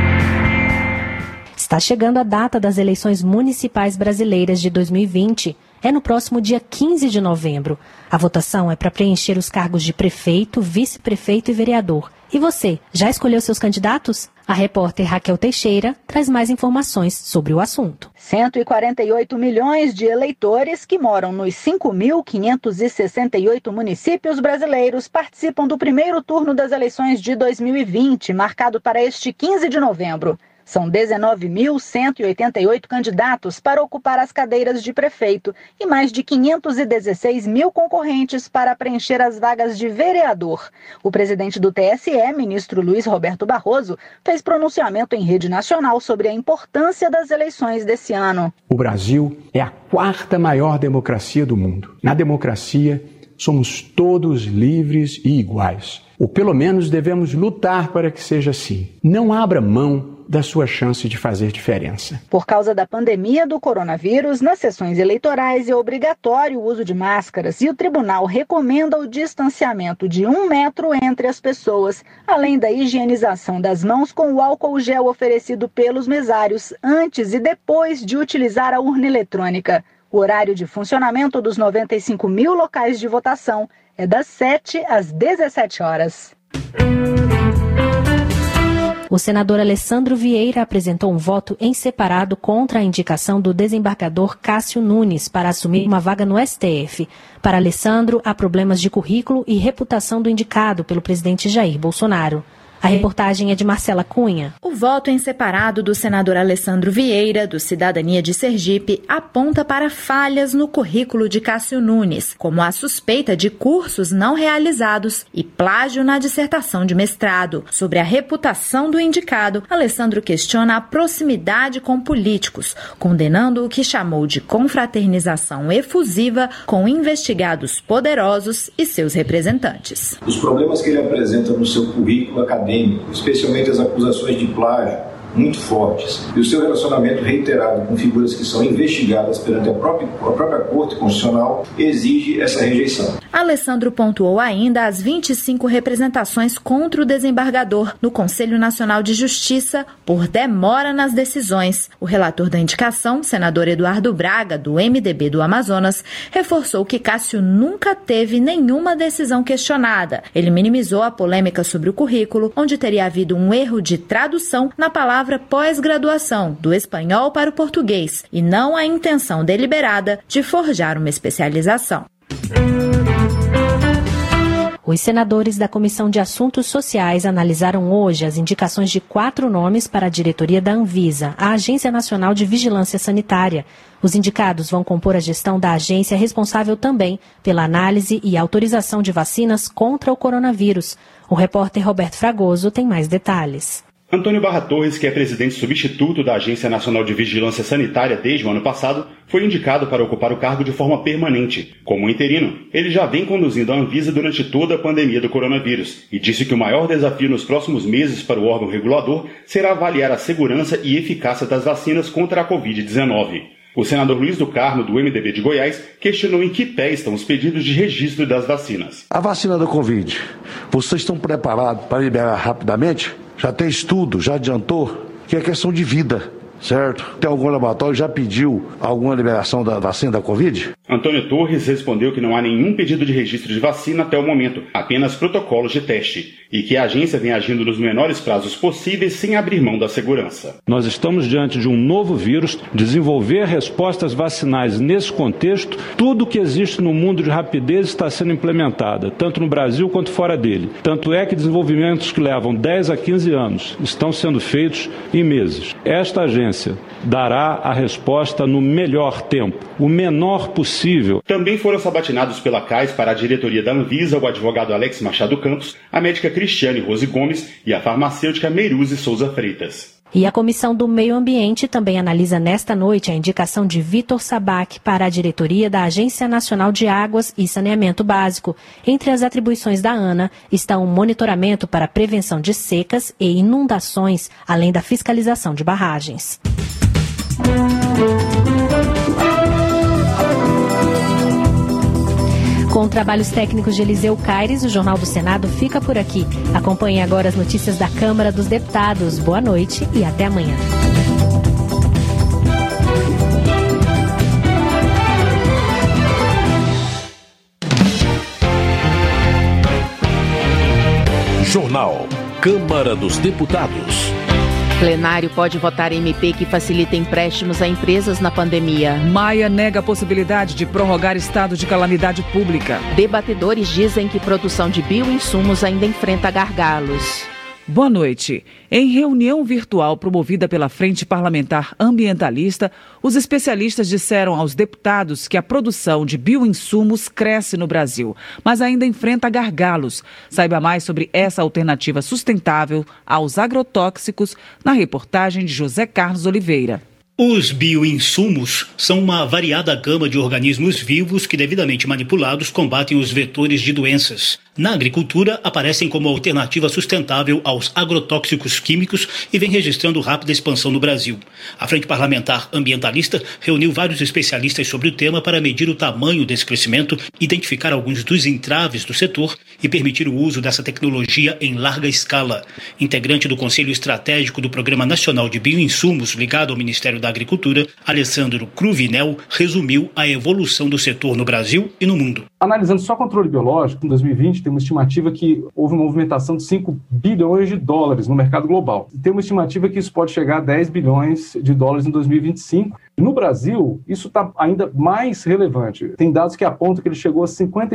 Está chegando a data das eleições municipais brasileiras de 2020. É no próximo dia 15 de novembro. A votação é para preencher os cargos de prefeito, vice-prefeito e vereador. E você, já escolheu seus candidatos? A repórter Raquel Teixeira traz mais informações sobre o assunto. 148 milhões de eleitores que moram nos 5.568 municípios brasileiros participam do primeiro turno das eleições de 2020, marcado para este 15 de novembro. São 19.188 candidatos para ocupar as cadeiras de prefeito e mais de 516 mil concorrentes para preencher as vagas de vereador. O presidente do TSE, ministro Luiz Roberto Barroso, fez pronunciamento em rede nacional sobre a importância das eleições desse ano. O Brasil é a 4ª maior democracia do mundo. Na democracia, somos todos livres e iguais. Ou pelo menos devemos lutar para que seja assim. Não abra mão da sua chance de fazer diferença. Por causa da pandemia do coronavírus, nas sessões eleitorais é obrigatório o uso de máscaras e o tribunal recomenda o distanciamento de 1 metro entre as pessoas, além da higienização das mãos com o álcool gel oferecido pelos mesários antes e depois de utilizar a urna eletrônica. O horário de funcionamento dos 95 mil locais de votação é das 7 às 17 horas. O senador Alessandro Vieira apresentou um voto em separado contra a indicação do desembargador Cássio Nunes para assumir uma vaga no STF. Para Alessandro, há problemas de currículo e reputação do indicado pelo presidente Jair Bolsonaro. A reportagem é de Marcela Cunha. O voto em separado do senador Alessandro Vieira, do Cidadania de Sergipe, aponta para falhas no currículo de Cássio Nunes, como a suspeita de cursos não realizados e plágio na dissertação de mestrado. Sobre a reputação do indicado, Alessandro questiona a proximidade com políticos, condenando o que chamou de confraternização efusiva com investigados poderosos e seus representantes. Os problemas que ele apresenta no seu currículo acadêmico, especialmente as acusações de plágio, muito fortes, e o seu relacionamento reiterado com figuras que são investigadas perante a própria Corte Constitucional exige essa rejeição. Alessandro pontuou ainda as 25 representações contra o desembargador no Conselho Nacional de Justiça por demora nas decisões. O relator da indicação, senador Eduardo Braga, do MDB do Amazonas, reforçou que Cássio nunca teve nenhuma decisão questionada. Ele minimizou a polêmica sobre o currículo, onde teria havido um erro de tradução na palavra pós-graduação, do espanhol para o português, e não a intenção deliberada de forjar uma especialização. Os senadores da Comissão de Assuntos Sociais analisaram hoje as indicações de 4 nomes para a diretoria da Anvisa, a Agência Nacional de Vigilância Sanitária. Os indicados vão compor a gestão da agência responsável também pela análise e autorização de vacinas contra o coronavírus. O repórter Roberto Fragoso tem mais detalhes. Antônio Barra Torres, que é presidente substituto da Agência Nacional de Vigilância Sanitária desde o ano passado, foi indicado para ocupar o cargo de forma permanente. Como interino, ele já vem conduzindo a Anvisa durante toda a pandemia do coronavírus e disse que o maior desafio nos próximos meses para o órgão regulador será avaliar a segurança e eficácia das vacinas contra a Covid-19. O senador Luiz do Carmo, do MDB de Goiás, questionou em que pé estão os pedidos de registro das vacinas. A vacina da Covid, vocês estão preparados para liberar rapidamente? Já tem estudo, já adiantou, que é questão de vida, certo? Tem algum laboratório já pediu alguma liberação da vacina da Covid? Antônio Torres respondeu que não há nenhum pedido de registro de vacina até o momento, apenas protocolos de teste, e que a agência vem agindo nos menores prazos possíveis sem abrir mão da segurança. Nós estamos diante de um novo vírus, desenvolver respostas vacinais nesse contexto, tudo que existe no mundo de rapidez está sendo implementada, tanto no Brasil quanto fora dele. Tanto é que desenvolvimentos que levam 10 a 15 anos estão sendo feitos em meses. Esta agência dará a resposta no melhor tempo, o menor possível. Também foram sabatinados pela CAIS para a diretoria da Anvisa o advogado Alex Machado Campos, a médica Cristiane Rose Gomes e a farmacêutica Meiruze Souza Freitas. E a Comissão do Meio Ambiente também analisa nesta noite a indicação de Vitor Sabac para a diretoria da Agência Nacional de Águas e Saneamento Básico. Entre as atribuições da ANA estão o monitoramento para a prevenção de secas e inundações, além da fiscalização de barragens. Com trabalhos técnicos de Eliseu Caires, o Jornal do Senado fica por aqui. Acompanhe agora as notícias da Câmara dos Deputados. Boa noite e até amanhã. Jornal Câmara dos Deputados. Plenário pode votar MP que facilita empréstimos a empresas na pandemia. Maia nega a possibilidade de prorrogar estado de calamidade pública. Debatedores dizem que produção de bioinsumos ainda enfrenta gargalos. Boa noite. Em reunião virtual promovida pela Frente Parlamentar Ambientalista, os especialistas disseram aos deputados que a produção de bioinsumos cresce no Brasil, mas ainda enfrenta gargalos. Saiba mais sobre essa alternativa sustentável aos agrotóxicos na reportagem de José Carlos Oliveira. Os bioinsumos são uma variada gama de organismos vivos que, devidamente manipulados, combatem os vetores de doenças. Na agricultura, aparecem como alternativa sustentável aos agrotóxicos químicos e vem registrando rápida expansão no Brasil. A Frente Parlamentar Ambientalista reuniu vários especialistas sobre o tema para medir o tamanho desse crescimento, identificar alguns dos entraves do setor e permitir o uso dessa tecnologia em larga escala. Integrante do Conselho Estratégico do Programa Nacional de Bioinsumos, ligado ao Ministério da Agricultura, Alessandro Cruvinel, resumiu a evolução do setor no Brasil e no mundo. Analisando só controle biológico, em 2020 tem uma estimativa que houve uma movimentação de 5 bilhões de dólares no mercado global. E tem uma estimativa que isso pode chegar a 10 bilhões de dólares em 2025. No Brasil, isso está ainda mais relevante. Tem dados que apontam que ele chegou a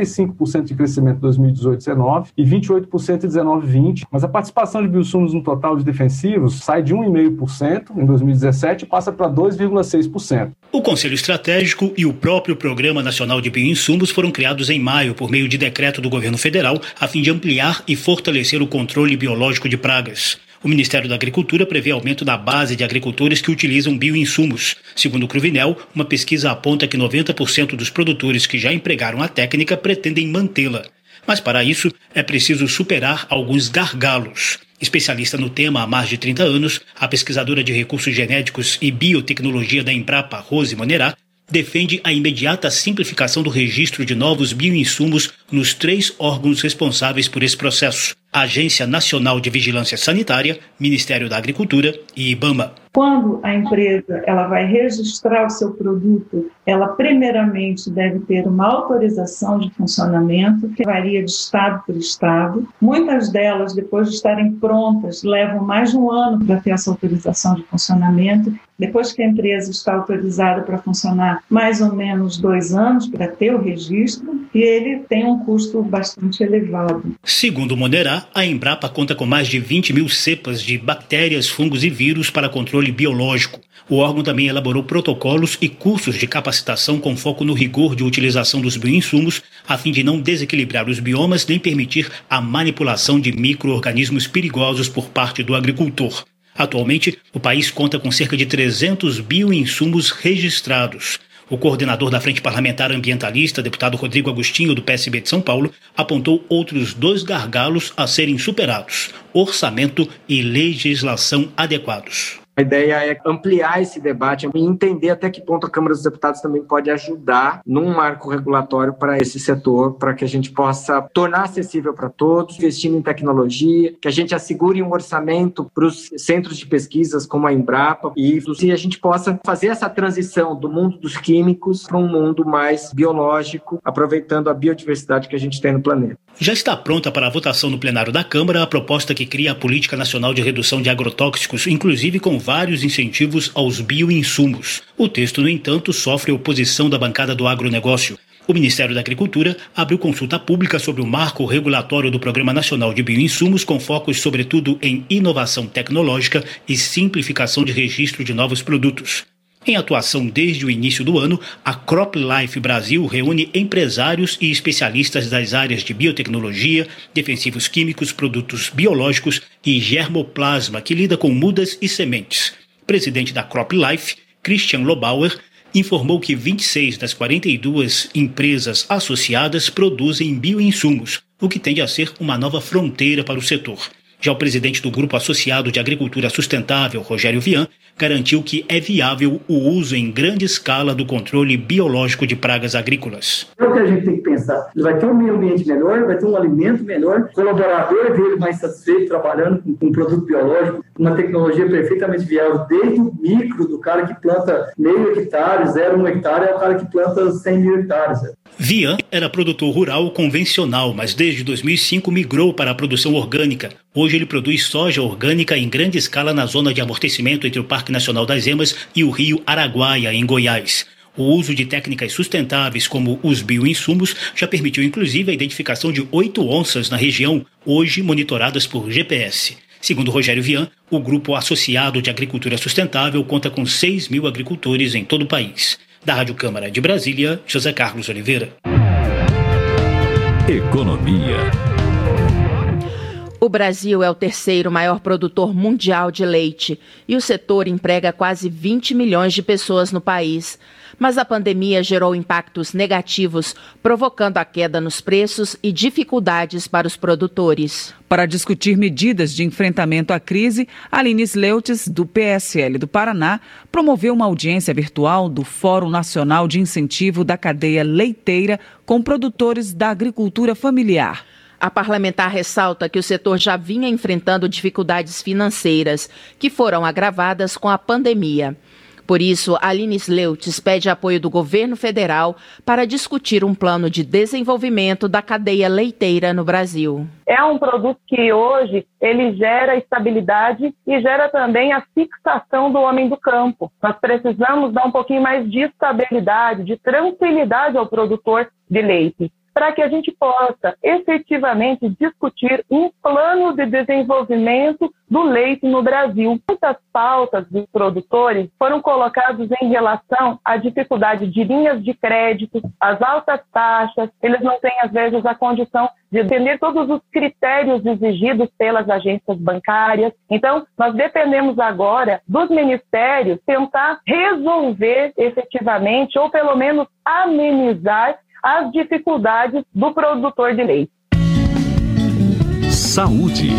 55% de crescimento em 2018-19 e 28% em 19-20. Mas a participação de bioinsumos no total de defensivos sai de 1,5% em 2017 e passa para 2,6%. O Conselho Estratégico e o próprio Programa Nacional de Bioinsumos foram criados em maio por meio de decreto do governo federal a fim de ampliar e fortalecer o controle biológico de pragas. O Ministério da Agricultura prevê aumento da base de agricultores que utilizam bioinsumos. Segundo o Cruvinel, uma pesquisa aponta que 90% dos produtores que já empregaram a técnica pretendem mantê-la. Mas para isso é preciso superar alguns gargalos. Especialista no tema há mais de 30 anos, a pesquisadora de recursos genéticos e biotecnologia da Embrapa, Rose Monerá, defende a imediata simplificação do registro de novos bioinsumos nos 3 órgãos responsáveis por esse processo: a Agência Nacional de Vigilância Sanitária, Ministério da Agricultura e IBAMA. Quando a empresa ela vai registrar o seu produto, ela primeiramente deve ter uma autorização de funcionamento, que varia de estado por estado. Muitas delas, depois de estarem prontas, levam mais de um ano para ter essa autorização de funcionamento. Depois que a empresa está autorizada para funcionar, mais ou menos 2 anos para ter o registro. e ele tem um custo bastante elevado. Segundo o Monerá, a Embrapa conta com mais de 20 mil cepas de bactérias, fungos e vírus para controle biológico. O órgão também elaborou protocolos e cursos de capacitação com foco no rigor de utilização dos bioinsumos, a fim de não desequilibrar os biomas nem permitir a manipulação de micro-organismos perigosos por parte do agricultor. Atualmente, o país conta com cerca de 300 bioinsumos registrados. O coordenador da Frente Parlamentar Ambientalista, deputado Rodrigo Agostinho, do PSB de São Paulo, apontou outros 2 gargalos a serem superados: orçamento e legislação adequados. A ideia é ampliar esse debate e entender até que ponto a Câmara dos Deputados também pode ajudar num marco regulatório para esse setor, para que a gente possa tornar acessível para todos, investindo em tecnologia, que a gente assegure um orçamento para os centros de pesquisas como a Embrapa e a gente possa fazer essa transição do mundo dos químicos para um mundo mais biológico, aproveitando a biodiversidade que a gente tem no planeta. Já está pronta para a votação no plenário da Câmara a proposta que cria a Política Nacional de Redução de Agrotóxicos, inclusive com vários incentivos aos bioinsumos. O texto, no entanto, sofre oposição da bancada do agronegócio. O Ministério da Agricultura abriu consulta pública sobre o marco regulatório do Programa Nacional de Bioinsumos, com focos sobretudo em inovação tecnológica e simplificação de registro de novos produtos. Em atuação desde o início do ano, a CropLife Brasil reúne empresários e especialistas das áreas de biotecnologia, defensivos químicos, produtos biológicos e germoplasma, que lida com mudas e sementes. O presidente da CropLife, Christian Lobauer, informou que 26 das 42 empresas associadas produzem bioinsumos, o que tende a ser uma nova fronteira para o setor. Já o presidente do Grupo Associado de Agricultura Sustentável, Rogério Vian, garantiu que é viável o uso em grande escala do controle biológico de pragas agrícolas. É o que a gente tem que pensar. Ele vai ter um meio ambiente melhor, vai ter um alimento melhor, o colaborador dele mais satisfeito trabalhando com um produto biológico, uma tecnologia perfeitamente viável, desde o micro, do cara que planta meio hectare, 0,1 hectare, ao cara que planta 100 mil hectares. Vian era produtor rural convencional, mas desde 2005 migrou para a produção orgânica. Hoje ele produz soja orgânica em grande escala na zona de amortecimento entre o Parque Nacional das Emas e o rio Araguaia, em Goiás. O uso de técnicas sustentáveis como os bioinsumos já permitiu inclusive a identificação de 8 onças na região, hoje monitoradas por GPS. Segundo Rogério Vian, o Grupo Associado de Agricultura Sustentável conta com 6 mil agricultores em todo o país. Da Rádio Câmara de Brasília, José Carlos Oliveira. Economia. O Brasil é o terceiro maior produtor mundial de leite e o setor emprega quase 20 milhões de pessoas no país. Mas a pandemia gerou impactos negativos, provocando a queda nos preços e dificuldades para os produtores. Para discutir medidas de enfrentamento à crise, Aline Sleutz, do PSL do Paraná, promoveu uma audiência virtual do Fórum Nacional de Incentivo da Cadeia Leiteira com produtores da agricultura familiar. A parlamentar ressalta que o setor já vinha enfrentando dificuldades financeiras, que foram agravadas com a pandemia. Por isso, Aline Sleutz pede apoio do governo federal para discutir um plano de desenvolvimento da cadeia leiteira no Brasil. É um produto que hoje ele gera estabilidade e gera também a fixação do homem do campo. Nós precisamos dar um pouquinho mais de estabilidade, de tranquilidade ao produtor de leite, para que a gente possa efetivamente discutir um plano de desenvolvimento do leite no Brasil. Muitas pautas dos produtores foram colocadas em relação à dificuldade de linhas de crédito, as altas taxas, eles não têm às vezes a condição de atender todos os critérios exigidos pelas agências bancárias. Então, nós dependemos agora dos ministérios tentar resolver efetivamente, ou pelo menos amenizar as dificuldades do produtor de leite. Saúde.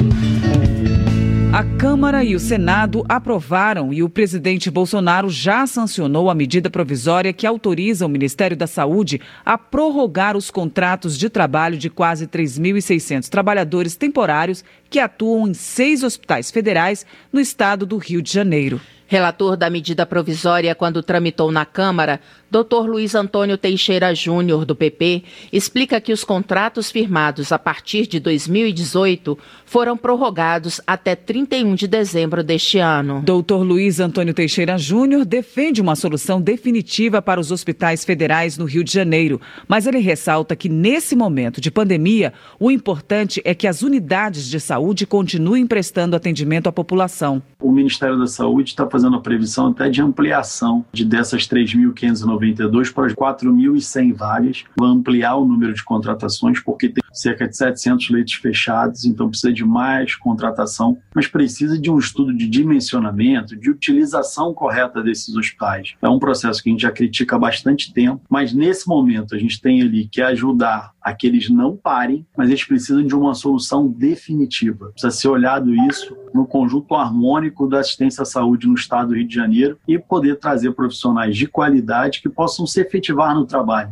A Câmara e o Senado aprovaram e o presidente Bolsonaro já sancionou a medida provisória que autoriza o Ministério da Saúde a prorrogar os contratos de trabalho de quase 3.600 trabalhadores temporários que atuam em 6 hospitais federais no estado do Rio de Janeiro. Relator da medida provisória quando tramitou na Câmara, Dr. Luiz Antônio Teixeira Júnior, do PP, explica que os contratos firmados a partir de 2018 foram prorrogados até 31 de dezembro deste ano. Dr. Luiz Antônio Teixeira Júnior defende uma solução definitiva para os hospitais federais no Rio de Janeiro, mas ele ressalta que nesse momento de pandemia, o importante é que as unidades de saúde continuem prestando atendimento à população. O Ministério da Saúde está fazendo a previsão até de ampliação dessas 3.592 para 4.100 vagas. Vai ampliar o número de contratações porque tem cerca de 700 leitos fechados, então precisa de mais contratação, mas precisa de um estudo de dimensionamento, de utilização correta desses hospitais. É um processo que a gente já critica há bastante tempo, mas nesse momento a gente tem ali que ajudar a que eles não parem, mas eles precisam de uma solução definitiva. Precisa ser olhado isso no conjunto harmônico da assistência à saúde no estado do Rio de Janeiro e poder trazer profissionais de qualidade que possam se efetivar no trabalho.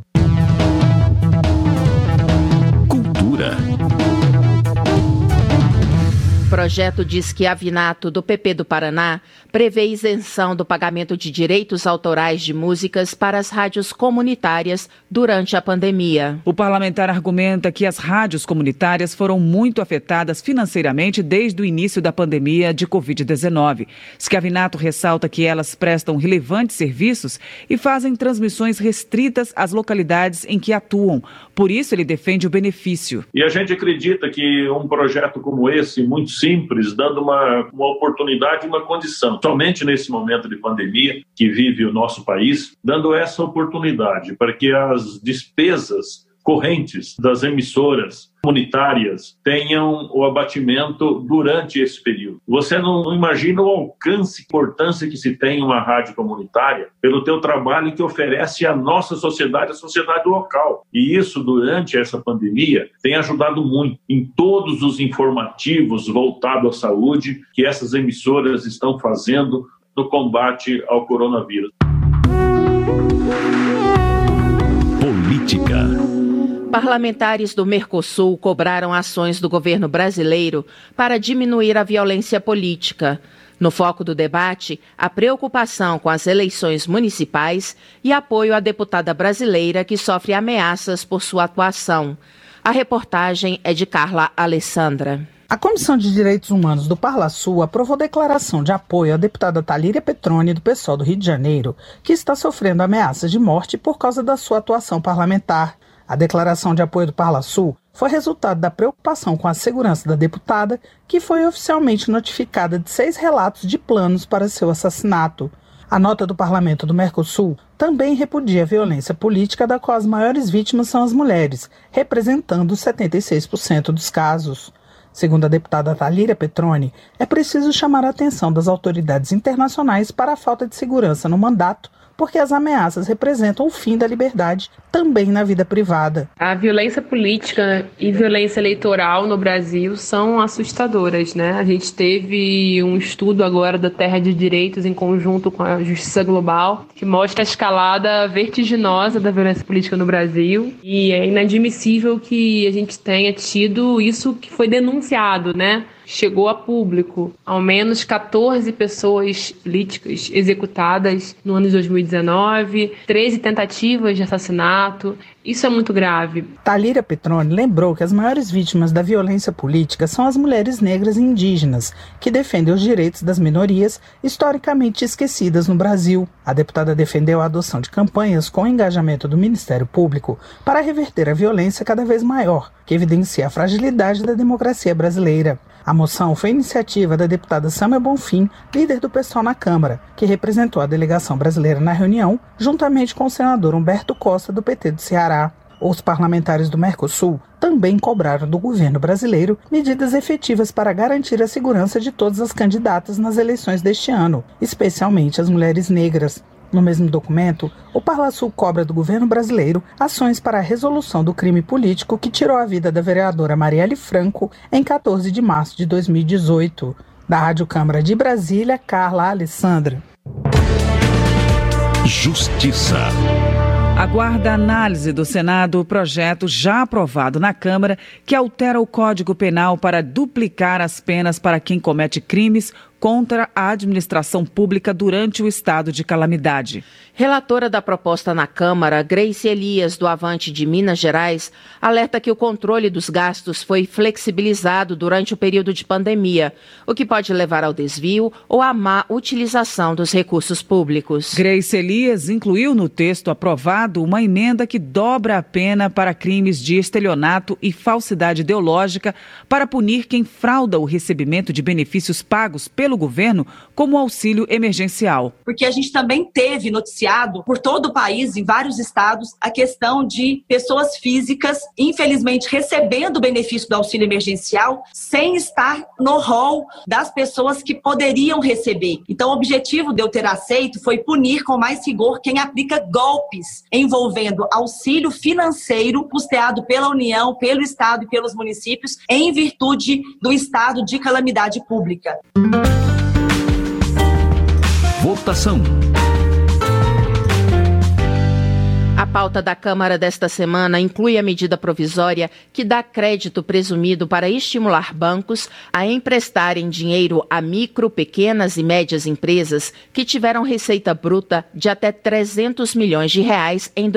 Cultura. O projeto Disque Avinato do PP do Paraná prevê isenção do pagamento de direitos autorais de músicas para as rádios comunitárias durante a pandemia. O parlamentar argumenta que as rádios comunitárias foram muito afetadas financeiramente desde o início da pandemia de Covid-19. Schiavinato ressalta que elas prestam relevantes serviços e fazem transmissões restritas às localidades em que atuam. Por isso, ele defende o benefício. E a gente acredita que um projeto como esse, muito simples, dando uma oportunidade e uma condição, somente nesse momento de pandemia que vive o nosso país, dando essa oportunidade para que as despesas correntes das emissoras comunitárias tenham o abatimento durante esse período. Você não imagina o alcance e importância que se tem uma rádio comunitária pelo teu trabalho que oferece à nossa sociedade, a sociedade local. E isso, durante essa pandemia, tem ajudado muito em todos os informativos voltados à saúde que essas emissoras estão fazendo no combate ao coronavírus. Política. Parlamentares do Mercosul cobraram ações do governo brasileiro para diminuir a violência política. No foco do debate, a preocupação com as eleições municipais e apoio à deputada brasileira que sofre ameaças por sua atuação. A reportagem é de Carla Alessandra. A Comissão de Direitos Humanos do Parlasul aprovou declaração de apoio à deputada Thalíria Petroni, do PSOL do Rio de Janeiro, que está sofrendo ameaças de morte por causa da sua atuação parlamentar. A declaração de apoio do Parlasul foi resultado da preocupação com a segurança da deputada, que foi oficialmente notificada de 6 relatos de planos para seu assassinato. A nota do Parlamento do Mercosul também repudia a violência política, da qual as maiores vítimas são as mulheres, representando 76% dos casos. Segundo a deputada Thalíria Petroni, é preciso chamar a atenção das autoridades internacionais para a falta de segurança no mandato, porque as ameaças representam o fim da liberdade também na vida privada. A violência política e violência eleitoral no Brasil são assustadoras, né? A gente teve um estudo agora da Terra de Direitos em conjunto com a Justiça Global, que mostra a escalada vertiginosa da violência política no Brasil, e é inadmissível que a gente tenha tido isso que foi denunciado, né? Chegou a público. Ao menos 14 pessoas políticas executadas no ano de 2019, 13 tentativas de assassinato. Isso é muito grave. Thalíria Petroni lembrou que as maiores vítimas da violência política são as mulheres negras e indígenas, que defendem os direitos das minorias historicamente esquecidas no Brasil. A deputada defendeu a adoção de campanhas com o engajamento do Ministério Público para reverter a violência cada vez maior, que evidencia a fragilidade da democracia brasileira. A moção foi iniciativa da deputada Sâmia Bonfim, líder do PSOL na Câmara, que representou a delegação brasileira na reunião, juntamente com o senador Humberto Costa, do PT do Ceará. Os parlamentares do Mercosul também cobraram do governo brasileiro medidas efetivas para garantir a segurança de todas as candidatas nas eleições deste ano, especialmente as mulheres negras. No mesmo documento, o Parlasul cobra do governo brasileiro ações para a resolução do crime político que tirou a vida da vereadora Marielle Franco em 14 de março de 2018. Da Rádio Câmara de Brasília, Carla Alessandra. Justiça. Aguarda a análise do Senado o projeto já aprovado na Câmara que altera o Código Penal para duplicar as penas para quem comete crimes contra a administração pública durante o estado de calamidade. Relatora da proposta na Câmara, Grace Elias, do Avante de Minas Gerais, alerta que o controle dos gastos foi flexibilizado durante o período de pandemia, o que pode levar ao desvio ou à má utilização dos recursos públicos. Grace Elias incluiu no texto aprovado uma emenda que dobra a pena para crimes de estelionato e falsidade ideológica para punir quem frauda o recebimento de benefícios pagos pelo governo, como auxílio emergencial. Porque a gente também teve noticiado por todo o país, em vários estados, a questão de pessoas físicas, infelizmente, recebendo o benefício do auxílio emergencial sem estar no rol das pessoas que poderiam receber. Então, o objetivo de eu ter aceito foi punir com mais rigor quem aplica golpes envolvendo auxílio financeiro custeado pela União, pelo Estado e pelos municípios em virtude do estado de calamidade pública. Votação. A pauta da Câmara desta semana inclui a medida provisória que dá crédito presumido para estimular bancos a emprestarem dinheiro a micro, pequenas e médias empresas que tiveram receita bruta de até 300 milhões de reais em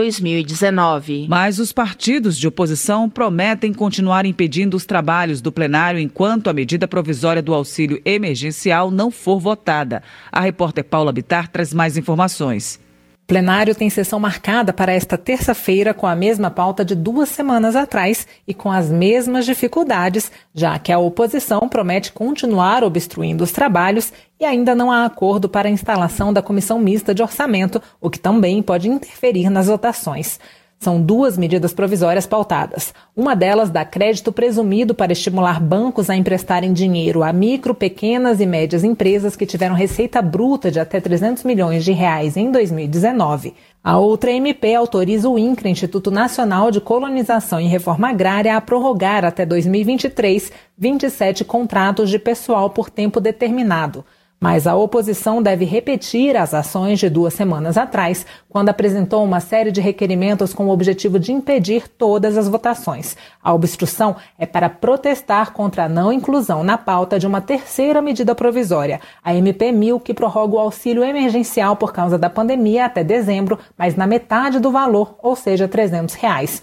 2019. Mas os partidos de oposição prometem continuar impedindo os trabalhos do plenário enquanto a medida provisória do auxílio emergencial não for votada. A repórter Paula Bittar traz mais informações. O plenário tem sessão marcada para esta terça-feira com a mesma pauta de 2 semanas atrás e com as mesmas dificuldades, já que a oposição promete continuar obstruindo os trabalhos e ainda não há acordo para a instalação da Comissão Mista de Orçamento, o que também pode interferir nas votações. São 2 medidas provisórias pautadas. Uma delas dá crédito presumido para estimular bancos a emprestarem dinheiro a micro, pequenas e médias empresas que tiveram receita bruta de até 300 milhões de reais em 2019. A outra MP autoriza o INCRA, Instituto Nacional de Colonização e Reforma Agrária, a prorrogar até 2023 27 contratos de pessoal por tempo determinado. Mas a oposição deve repetir as ações de 2 semanas atrás, quando apresentou uma série de requerimentos com o objetivo de impedir todas as votações. A obstrução é para protestar contra a não inclusão na pauta de uma terceira medida provisória, a MP 1000, que prorroga o auxílio emergencial por causa da pandemia até dezembro, mas na metade do valor, ou seja, R$ 300.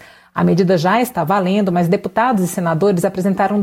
A medida já está valendo, mas deputados e senadores apresentaram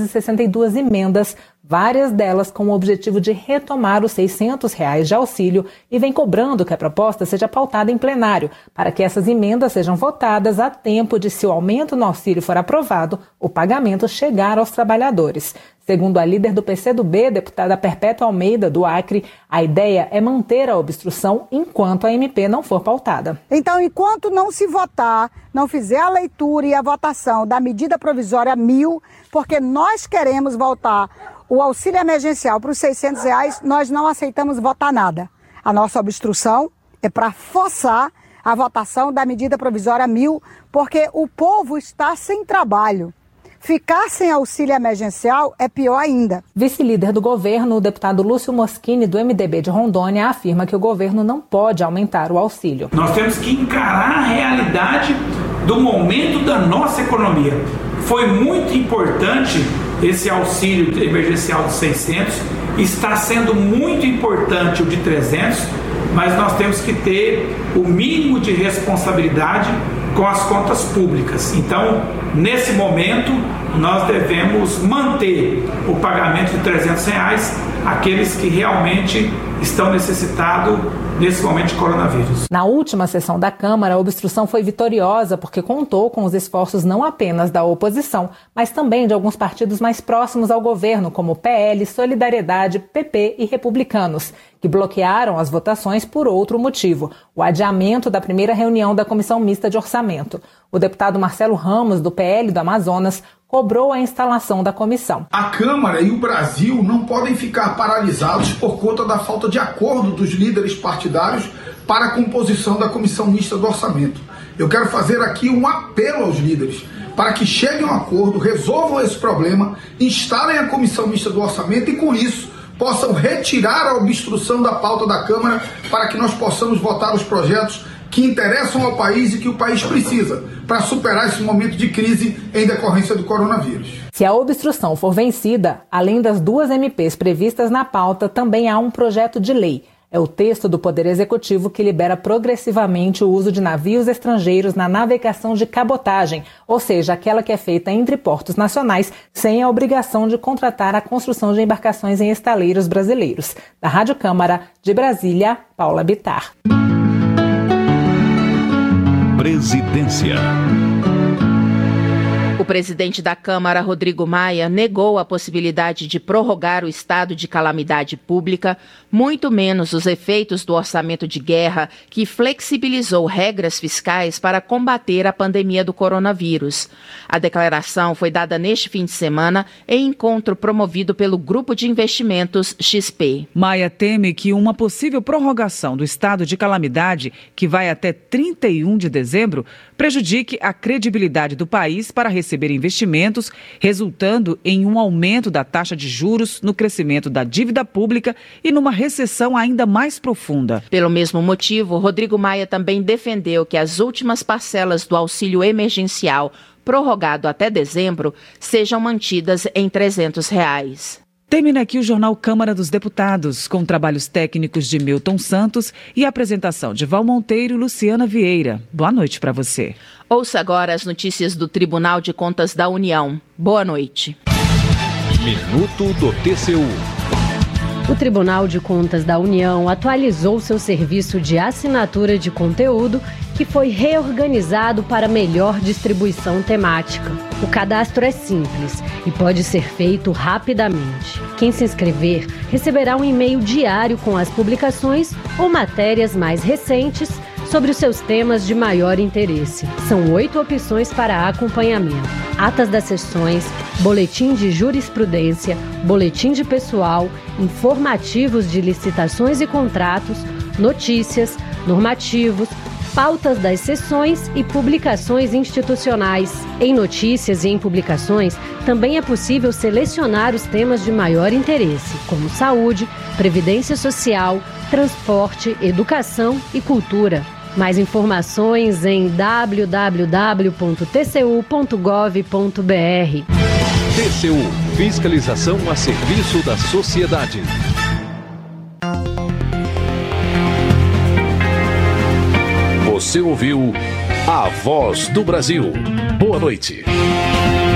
262 emendas, várias delas com o objetivo de retomar os R$ 600 de auxílio e vem cobrando que a proposta seja pautada em plenário, para que essas emendas sejam votadas a tempo de, se o aumento no auxílio for aprovado, o pagamento chegar aos trabalhadores. Segundo a líder do PCdoB, deputada Perpétua Almeida, do Acre, a ideia é manter a obstrução enquanto a MP não for pautada. Então, enquanto não se votar, não fizer a leitura e a votação da medida provisória 1000, porque nós queremos voltar o auxílio emergencial para os R$ 600, nós não aceitamos votar nada. A nossa obstrução é para forçar a votação da medida provisória 1000, porque o povo está sem trabalho. Ficar sem auxílio emergencial é pior ainda. Vice-líder do governo, o deputado Lúcio Moschini, do MDB de Rondônia, afirma que o governo não pode aumentar o auxílio. Nós temos que encarar a realidade do momento da nossa economia. Foi muito importante esse auxílio emergencial de 600, está sendo muito importante o de 300, mas nós temos que ter o mínimo de responsabilidade com as contas públicas. Então, nesse momento, nós devemos manter o pagamento de R$ 300 àqueles que realmente estão necessitados nesse momento de coronavírus. Na última sessão da Câmara, a obstrução foi vitoriosa porque contou com os esforços não apenas da oposição, mas também de alguns partidos mais próximos ao governo, como PL, Solidariedade, PP e Republicanos, que bloquearam as votações por outro motivo, o adiamento da primeira reunião da Comissão Mista de Orçamento. O deputado Marcelo Ramos, do PL do Amazonas, cobrou a instalação da comissão. A Câmara e o Brasil não podem ficar paralisados por conta da falta de acordo dos líderes partidários para a composição da Comissão Mista do Orçamento. Eu quero fazer aqui um apelo aos líderes para que cheguem a um acordo, resolvam esse problema, instalem a Comissão Mista do Orçamento e, com isso, possam retirar a obstrução da pauta da Câmara para que nós possamos votar os projetos que interessam ao país e que o país precisa para superar esse momento de crise em decorrência do coronavírus. Se a obstrução for vencida, além das 2 MPs previstas na pauta, também há um projeto de lei. É o texto do Poder Executivo que libera progressivamente o uso de navios estrangeiros na navegação de cabotagem, ou seja, aquela que é feita entre portos nacionais sem a obrigação de contratar a construção de embarcações em estaleiros brasileiros. Da Rádio Câmara, de Brasília, Paula Bittar. Presidência. O presidente da Câmara, Rodrigo Maia, negou a possibilidade de prorrogar o estado de calamidade pública, muito menos os efeitos do orçamento de guerra, que flexibilizou regras fiscais para combater a pandemia do coronavírus. A declaração foi dada neste fim de semana em encontro promovido pelo Grupo de Investimentos XP. Maia teme que uma possível prorrogação do estado de calamidade, que vai até 31 de dezembro, prejudique a credibilidade do país para receber investimentos, resultando em um aumento da taxa de juros, no crescimento da dívida pública e numa recessão ainda mais profunda. Pelo mesmo motivo, Rodrigo Maia também defendeu que as últimas parcelas do auxílio emergencial, prorrogado até dezembro, sejam mantidas em R$ 300. Termina aqui o Jornal Câmara dos Deputados, com trabalhos técnicos de Milton Santos e a apresentação de Val Monteiro e Luciana Vieira. Boa noite para você. Ouça agora as notícias do Tribunal de Contas da União. Boa noite. Minuto do TCU. O Tribunal de Contas da União atualizou seu serviço de assinatura de conteúdo, que foi reorganizado para melhor distribuição temática. O cadastro é simples e pode ser feito rapidamente. Quem se inscrever receberá um e-mail diário com as publicações ou matérias mais recentes sobre os seus temas de maior interesse. São 8 opções para acompanhamento: atas das sessões, boletim de jurisprudência, boletim de pessoal, informativos de licitações e contratos, notícias, normativos, pautas das sessões e publicações institucionais. Em notícias e em publicações, também é possível selecionar os temas de maior interesse, como saúde, previdência social, transporte, educação e cultura. Mais informações em www.tcu.gov.br. TCU, fiscalização a serviço da sociedade. Você ouviu A Voz do Brasil. Boa noite.